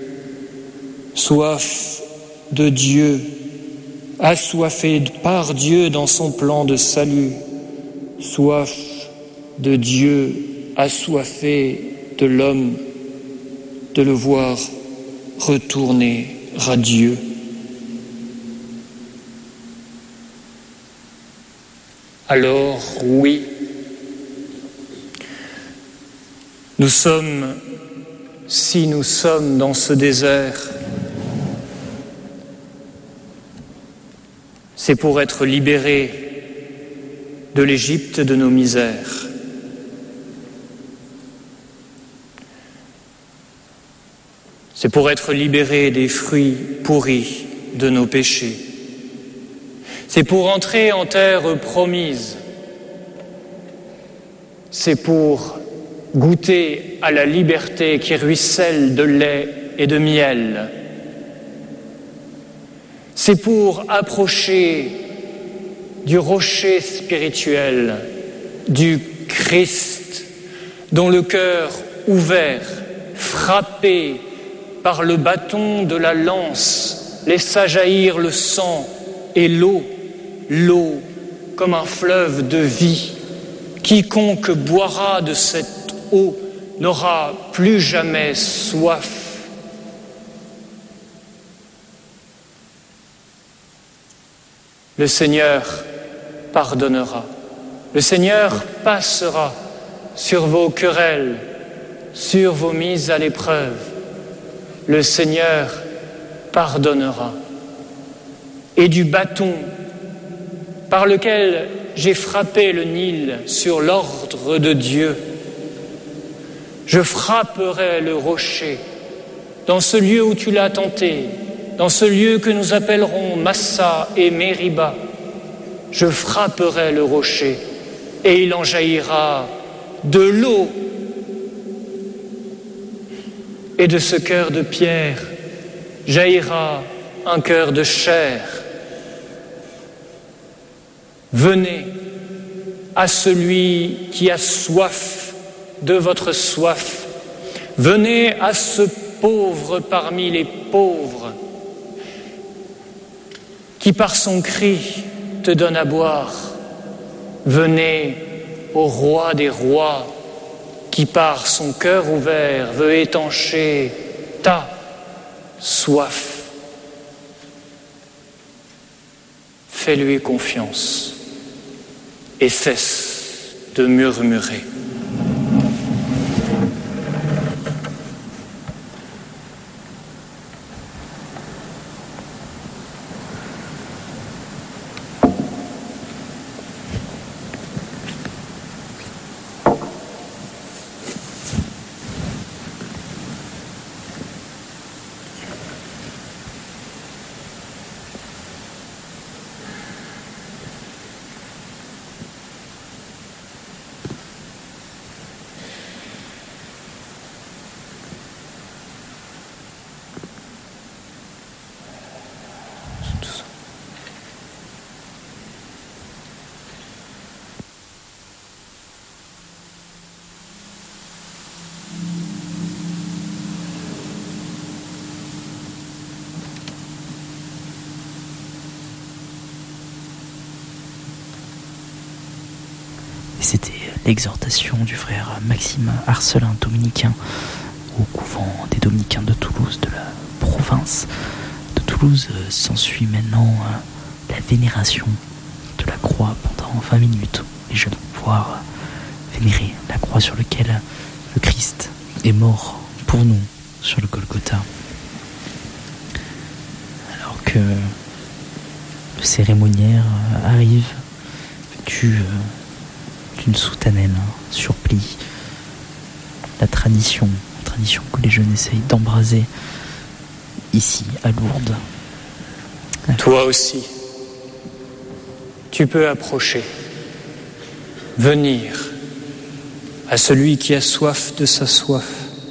Soif de Dieu, assoiffé par Dieu dans son plan de salut. Soif de Dieu, assoiffé de l'homme, de le voir retourner radieux. Alors, oui, nous sommes, si nous sommes dans ce désert, c'est pour être libérés de l'Égypte de nos misères. C'est pour être libérés des fruits pourris de nos péchés. C'est pour entrer en terre promise. C'est pour goûter à la liberté qui ruisselle de lait et de miel. C'est pour approcher du rocher spirituel, du Christ, dont le cœur ouvert, frappé par le bâton de la lance, laissa jaillir le sang et l'eau, l'eau comme un fleuve de vie. Quiconque boira de cette eau n'aura plus jamais soif. Le Seigneur pardonnera. Le Seigneur passera sur vos querelles, sur vos mises à l'épreuve. Le Seigneur pardonnera. Et du bâton par lequel j'ai frappé le Nil sur l'ordre de Dieu, je frapperai le rocher dans ce lieu où tu l'as tenté, dans ce lieu que nous appellerons Massa et Mériba. Je frapperai le rocher et il en jaillira de l'eau. Et de ce cœur de pierre jaillira un cœur de chair. Venez à celui qui a soif de votre soif. Venez à ce pauvre parmi les pauvres qui par son cri te donne à boire. Venez au roi des rois qui par son cœur ouvert veut étancher ta soif. Fais-lui confiance et cesse de murmurer. C'était l'exhortation du frère Maxime Arcelin, dominicain, au couvent des dominicains de Toulouse, de la province de Toulouse. S'ensuit maintenant la vénération de la croix pendant vingt minutes. Les jeunes vont pouvoir vénérer la croix sur laquelle le Christ est mort pour nous sur le Golgotha. Alors que le cérémoniaire arrive, vêtu d'une soutanaine, surplie, la tradition, la tradition que les jeunes essayent d'embraser ici à Lourdes. Toi aussi, tu peux approcher, venir à celui qui a soif de sa soif.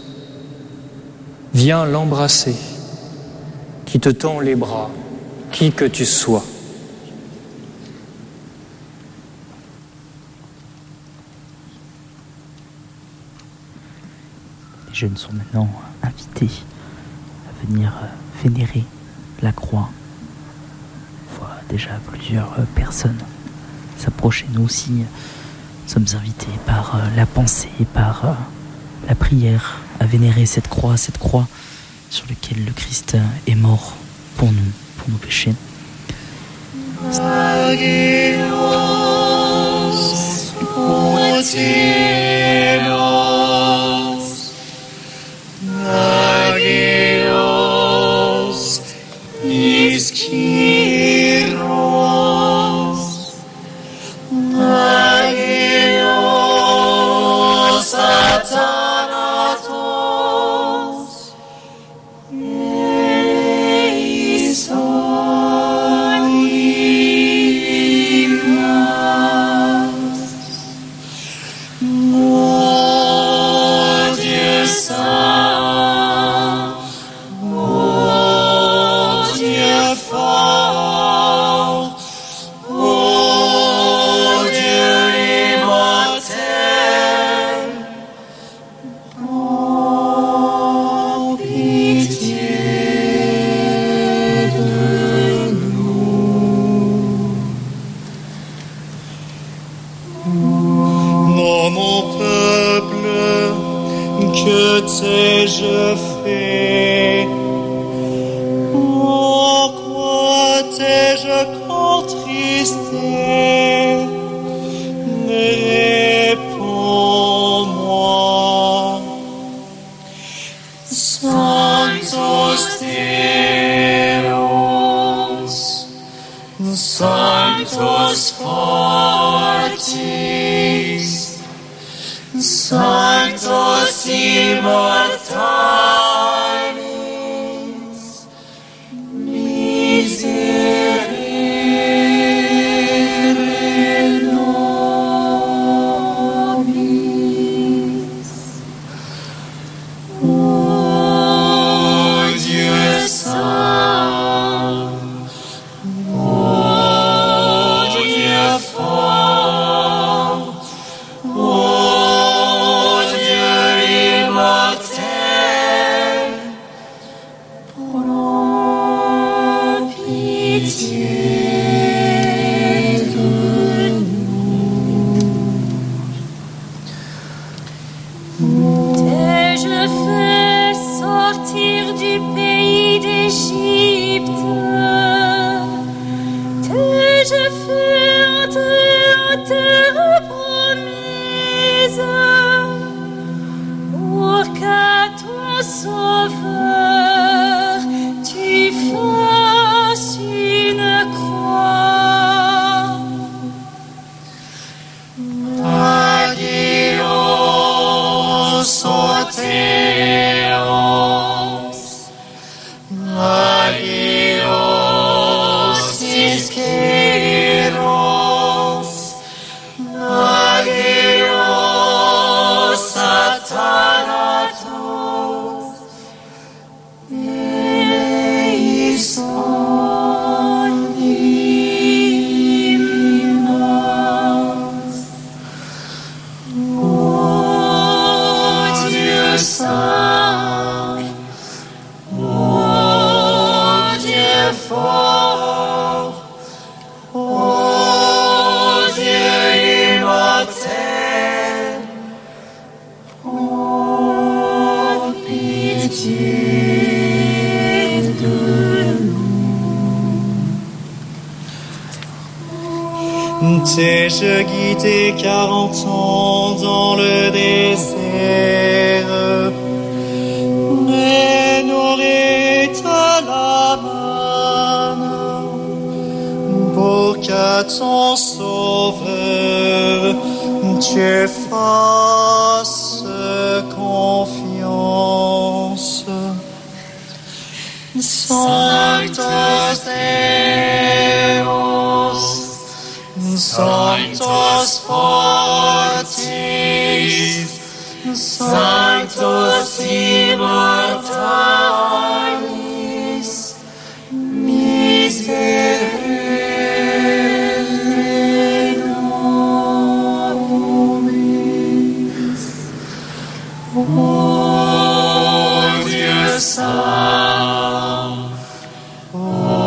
Viens l'embrasser, qui te tend les bras, qui que tu sois. Les jeunes sont maintenant invités à venir vénérer la croix. On voit déjà plusieurs personnes s'approcher. Nous aussi sommes invités par la pensée, par la prière à vénérer cette croix, cette croix sur laquelle le Christ est mort pour nous, pour nos péchés. Agios, ischiros, Agios, Athanatos, conte fait. Pourquoi t'ai-je contristé? Réponds-moi. Sanctus Deus, Sanctus Fortis, Sanctus Immortalis, Miserere nobis. Ô Dieu saint, ô Dieu fort, ô Dieu immortel, prends pitié de nous. T'ai-je fait sortir du pays d'Égypte? T'ai-je fait entrer en terre promise? Pour qu'à ton sauveur tu fasses une croix. Agios Soteos, Agios Iskeros, Agios Satanatos, eleison immense. Ô Dieu saint, ô Dieu fort, ô Dieu immortel, prends pitié de nous. T'ai-je guidé quarante ans dans le désert, mais nourri de la manne, pour qu'à ton sauveur tu fasses confiance. Sanctus Deus, Sanctus Fortis, Sanctus Immortalis, Miserere nobis. Ô Dieu saint, ô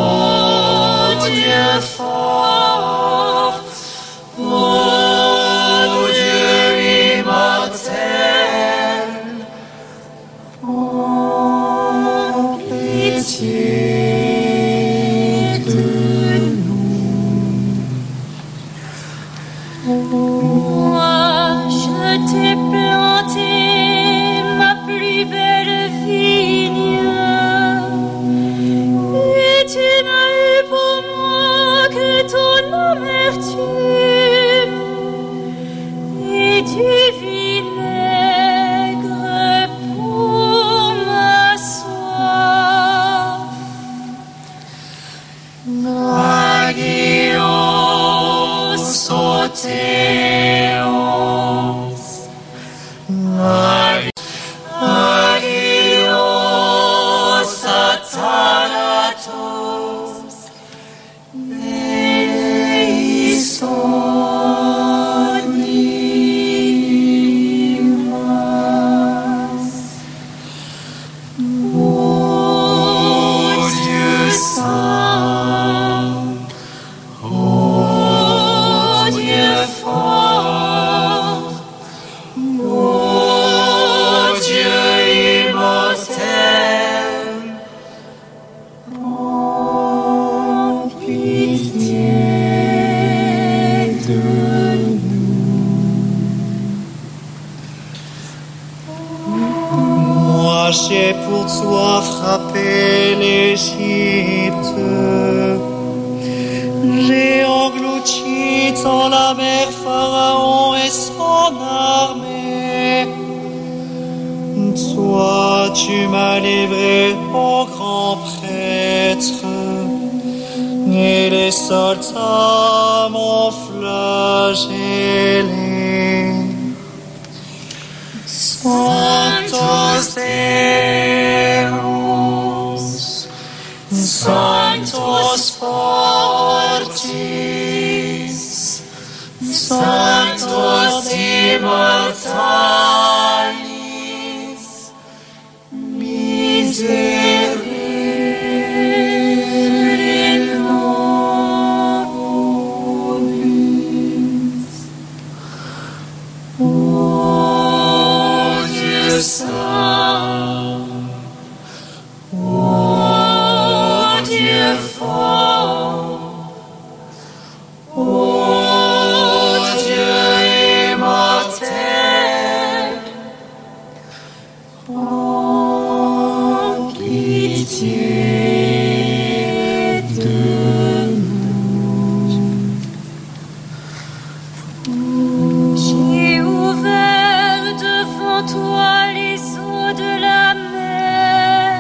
Dieu fort, ô Dieu immortel, prends pitié de nous. Moi, je t'ai planté ma plus belle vigne, et tu n'as eu pour moi que ton amertume et du vinaigre pour ma soif. Agios Soteos, Agios Satanatos, eleison immense. Ô Dieu saint, ô Dieu fort, ô Dieu immortel, pour toi frapper l'Égypte. J'ai englouti dans la mer Pharaon et son armée. Toi, tu m'as livré au grand prêtre, et les soldats m'ont flagellé. Sanctus Deus, Sanctus fortis, Sanctus immortalis, miserere nobis. Oh Dieu saint, oh Dieu fort, oh Dieu immortel, oh pitié de nous. J'ai ouvert devant toi les eaux de la mer.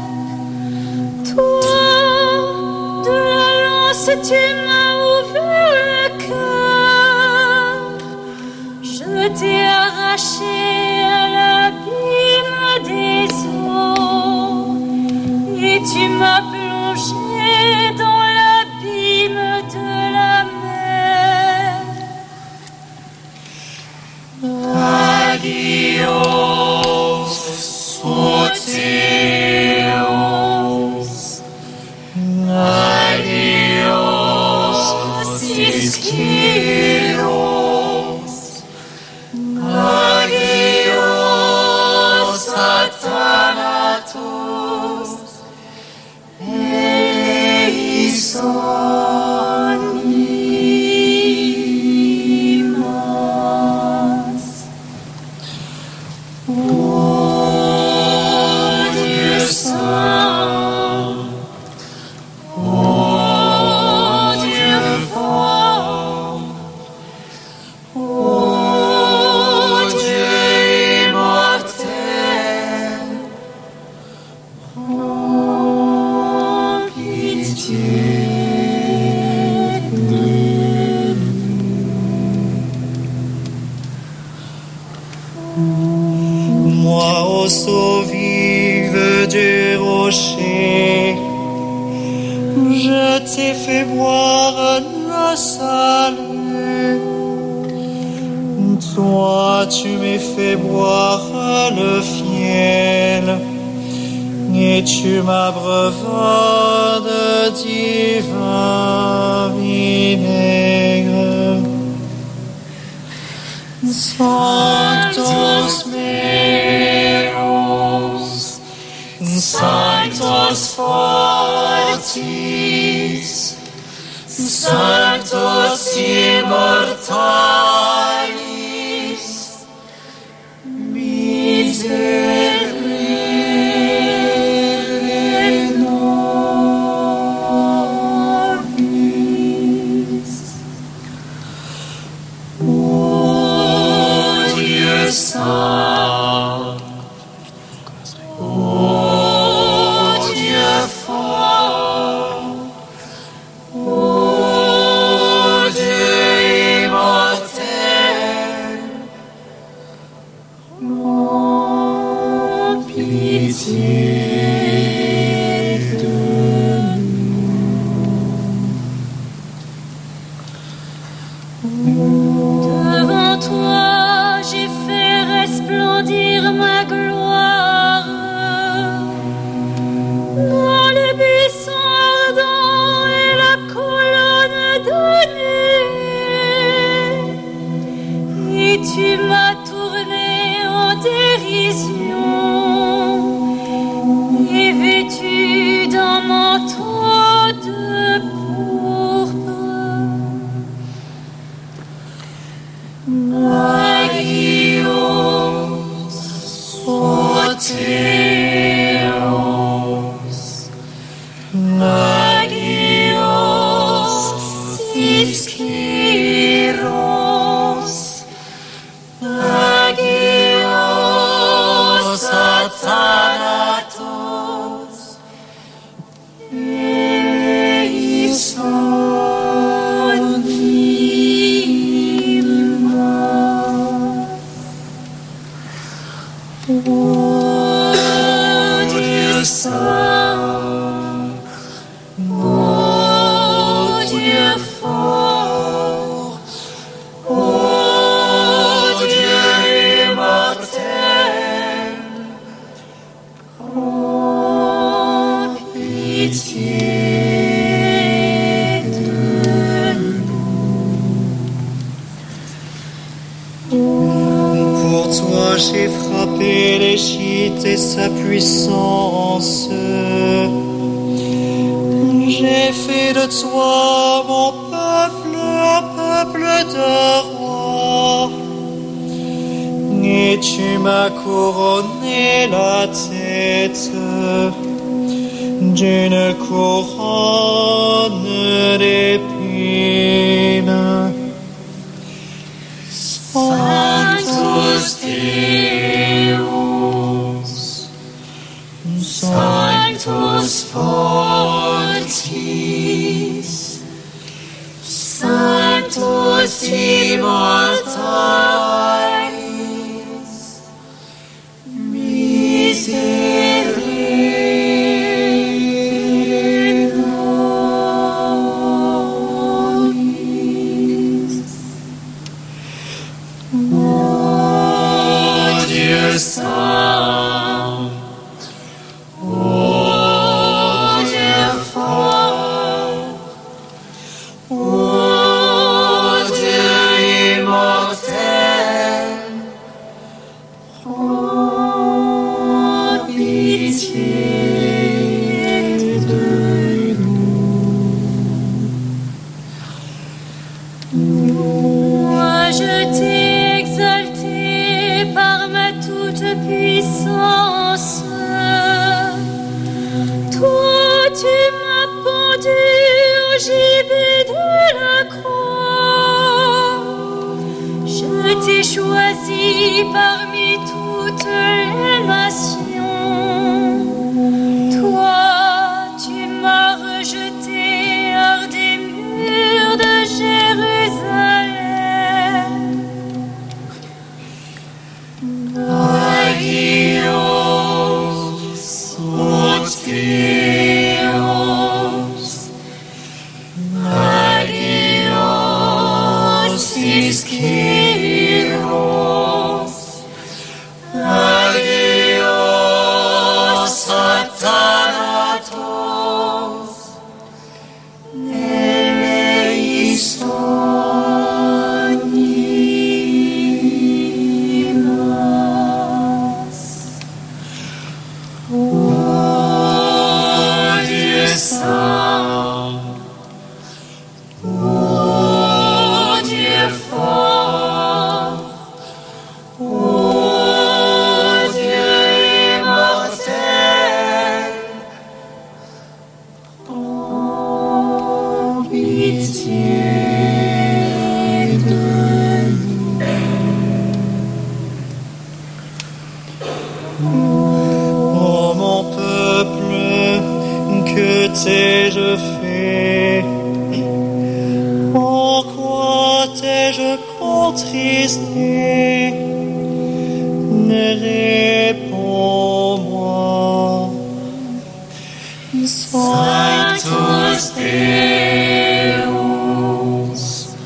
Toi, de la lance, tu m'as ouvert le cœur. Je t'ai arraché à l'abîme des eaux, et tu m'as plongé dans l'abîme de la mer. Agios, Soteos, Agios, Ischyros, Agios, Athanatos, eleison imas. Oh Dieu saint, oh Dieu fort, oh Dieu immortel, oh pitié de nous. Moi, ô eau vive du rocher, je t'ai fait boire le salut. Toi, tu m'as fait boire le fiel, et tu m'abreuves de divin vinaigre. Sanctus meus, Sanctus fortis, Sanctus immortalis, miserere nobis. Oh Dieu saint, oh Dieu fort, oh Dieu immortel, pitié de nous. Pour toi j'ai frappé l'Égypte et sa puissance. J'ai fait de toi mon peuple, un peuple de rois. Et tu m'as couronné la tête d'une couronne d'épines. Sanctus Deus, Sanctus Fortis, Sanctus Immortalis, Miserere nobis. Oh Dieu saint, oh Dieu fort, oh Dieu immortel, oh pitié de nous. Moi je t'ai exalté par ma toute puissance. Toi tu m'as pendu au gibet de la croix. Je t'ai choisi parmi toutes les nations. Toi tu m'as rejeté hors des murs de Jérusalem. Agios, ut Deus, Agios ischiros, Agios Sathanatos, eleison. Oh Dieu saint, oh Dieu fort, oh Dieu immortel, oh pitié de nous. Oh mon peuple, que t'ai-je fait? En quoi t'ai-je contristé? Réponds-moi. Sanctus Deus,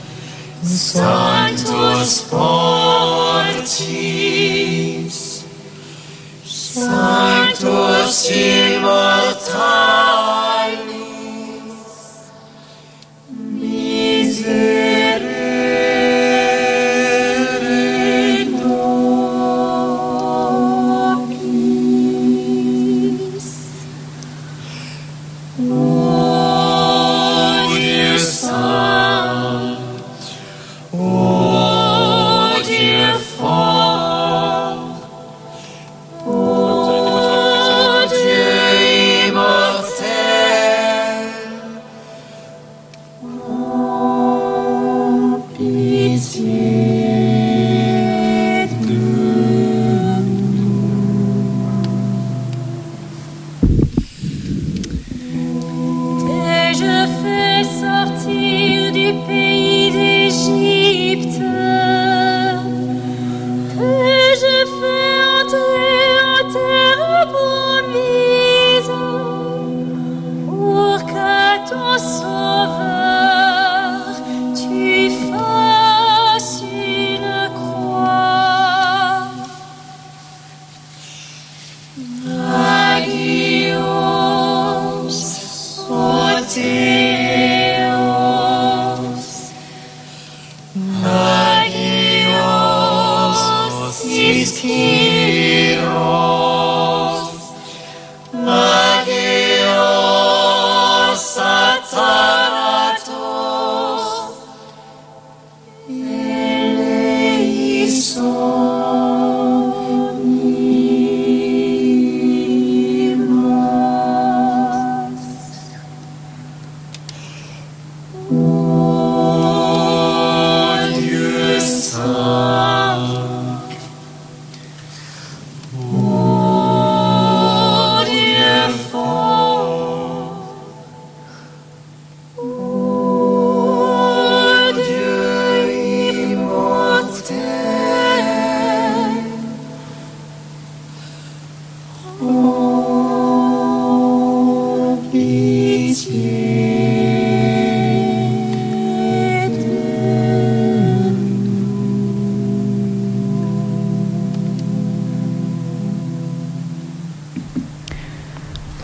Sanctus Fortis, Sanctus Immortalis, Miserere nobis. Oh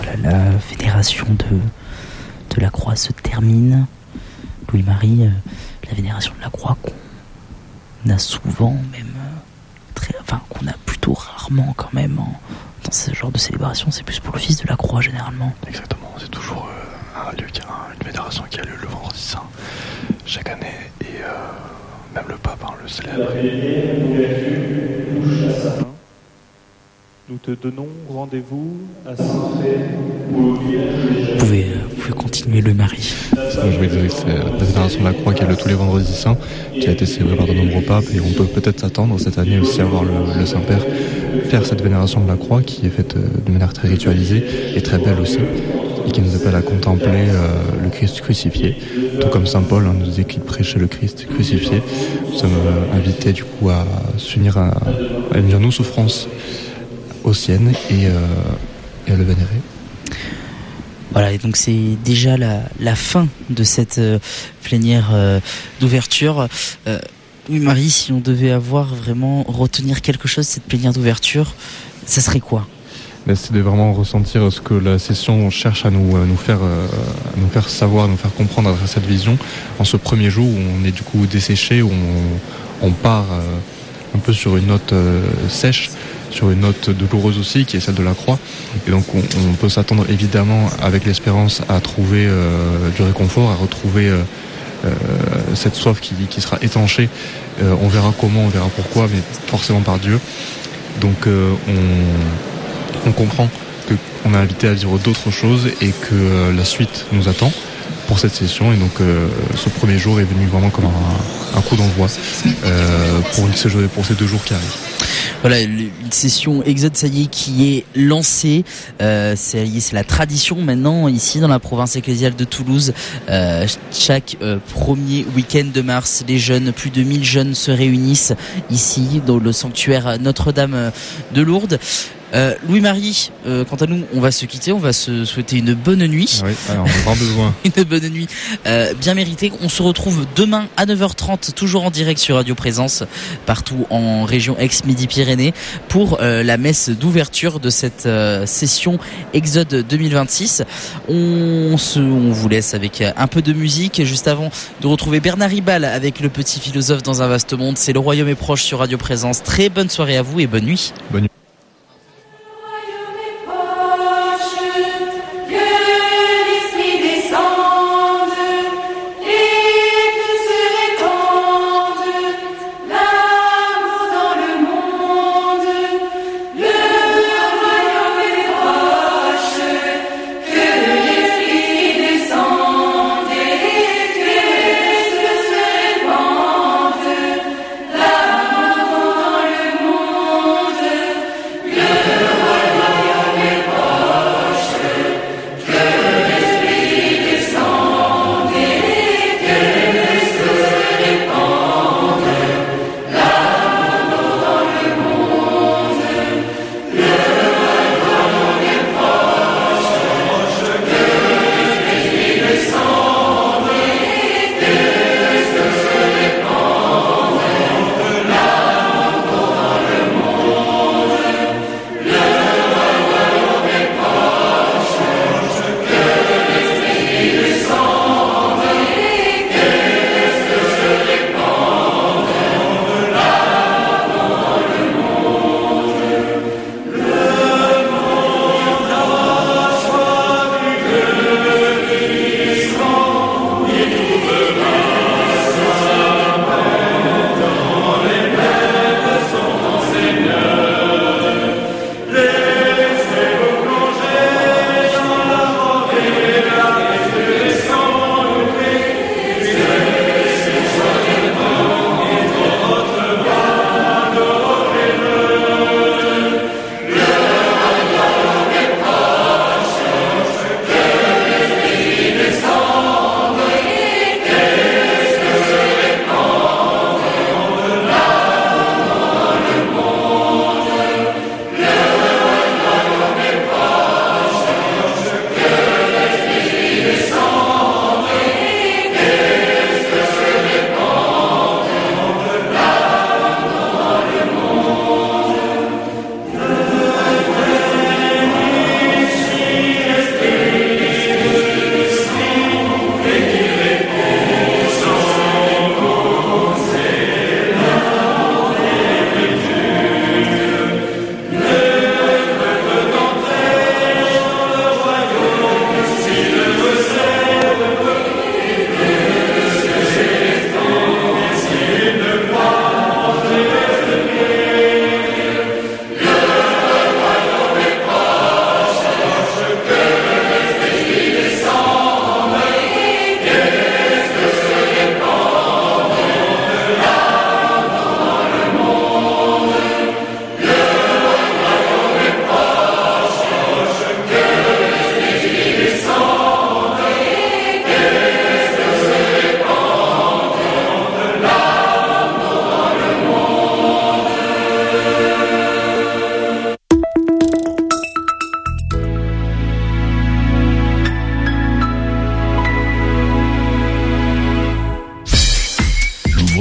voilà, la vénération de, de la croix se termine. Louis-Marie, euh, la vénération de la croix qu'on a souvent, même très, enfin qu'on a plutôt rarement quand même en, dans ce genre de célébration, c'est plus pour le fils de la croix généralement. Exactement, c'est toujours euh, un lieu qui a une vénération qui a lieu le vendredi saint chaque année et euh, même le pape hein, le célèbre. Nous te donnons rendez-vous à Saint-Fé. Vous pouvez, vous pouvez continuer le mari. Je vais dire que c'est la vénération de la croix qui a lieu tous les vendredis saints, qui a été célébrée par de nombreux papes, et on peut peut-être s'attendre cette année aussi à voir le, le Saint-Père faire cette vénération de la croix qui est faite de manière très ritualisée et très belle aussi, et qui nous appelle à contempler euh, le Christ crucifié, tout comme Saint Paul hein, nous disait qu'il prêchait le Christ crucifié. Nous sommes euh, invités du coup à s'unir à, à unir nos souffrances aux siennes et, euh, et à le vénérer. Voilà, et donc c'est déjà la, la fin de cette euh, plénière euh, d'ouverture. Euh, oui, Marie, si on devait avoir vraiment retenir quelque chose de cette plénière d'ouverture, ça serait quoi ? C'est de vraiment ressentir ce que la session cherche à nous, à nous, faire, à nous faire savoir, à nous faire comprendre à travers cette vision en ce premier jour où on est du coup desséché, où on, on part un peu sur une note sèche, sur une note douloureuse aussi qui est celle de la croix, et donc on, on peut s'attendre évidemment avec l'espérance à trouver euh, du réconfort, à retrouver euh, euh, cette soif qui, qui sera étanchée. Euh, on verra comment, on verra pourquoi, mais forcément par Dieu. Donc euh, on, on comprend qu'on est invité à vivre d'autres choses et que euh, la suite nous attend pour cette session, et donc euh, ce premier jour est venu vraiment comme un, un coup d'envoi euh, pour, une, pour ces deux jours qui arrivent. Voilà, une session Exode, ça y est, qui est lancée. Euh, c'est, c'est la tradition maintenant ici dans la province ecclésiale de Toulouse. Euh, chaque euh, premier week-end de mars, les jeunes, plus de mille jeunes se réunissent ici dans le sanctuaire Notre-Dame de Lourdes. Euh, Louis-Marie, euh, quant à nous, on va se quitter, on va se souhaiter une bonne nuit. Oui, alors on a besoin. Une bonne nuit euh, bien méritée. On se retrouve demain à neuf heures trente, toujours en direct sur Radio Présence, partout en région Aix-Midi-Pyrénées, pour euh, la messe d'ouverture de cette euh, session Exode deux mille vingt-six. On, se, on vous laisse avec un peu de musique, juste avant de retrouver Bernard Ribal avec Le Petit Philosophe dans un vaste monde. C'est Le Royaume est proche sur Radio Présence. Très bonne soirée à vous et bonne nuit. Bonne nuit.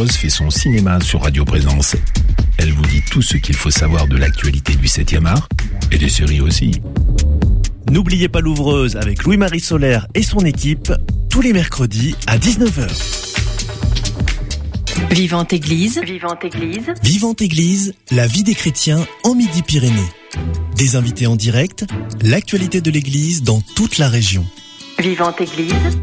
Rose fait son cinéma sur Radio Présence. Elle vous dit tout ce qu'il faut savoir de l'actualité du septième art et des séries aussi. N'oubliez pas l'ouvreuse avec Louis-Marie Solaire et son équipe tous les mercredis à dix-neuf heures. Vivante Église. Vivante Église. Vivante Église, la vie des chrétiens en Midi-Pyrénées. Des invités en direct, l'actualité de l'Église dans toute la région. Vivante Église.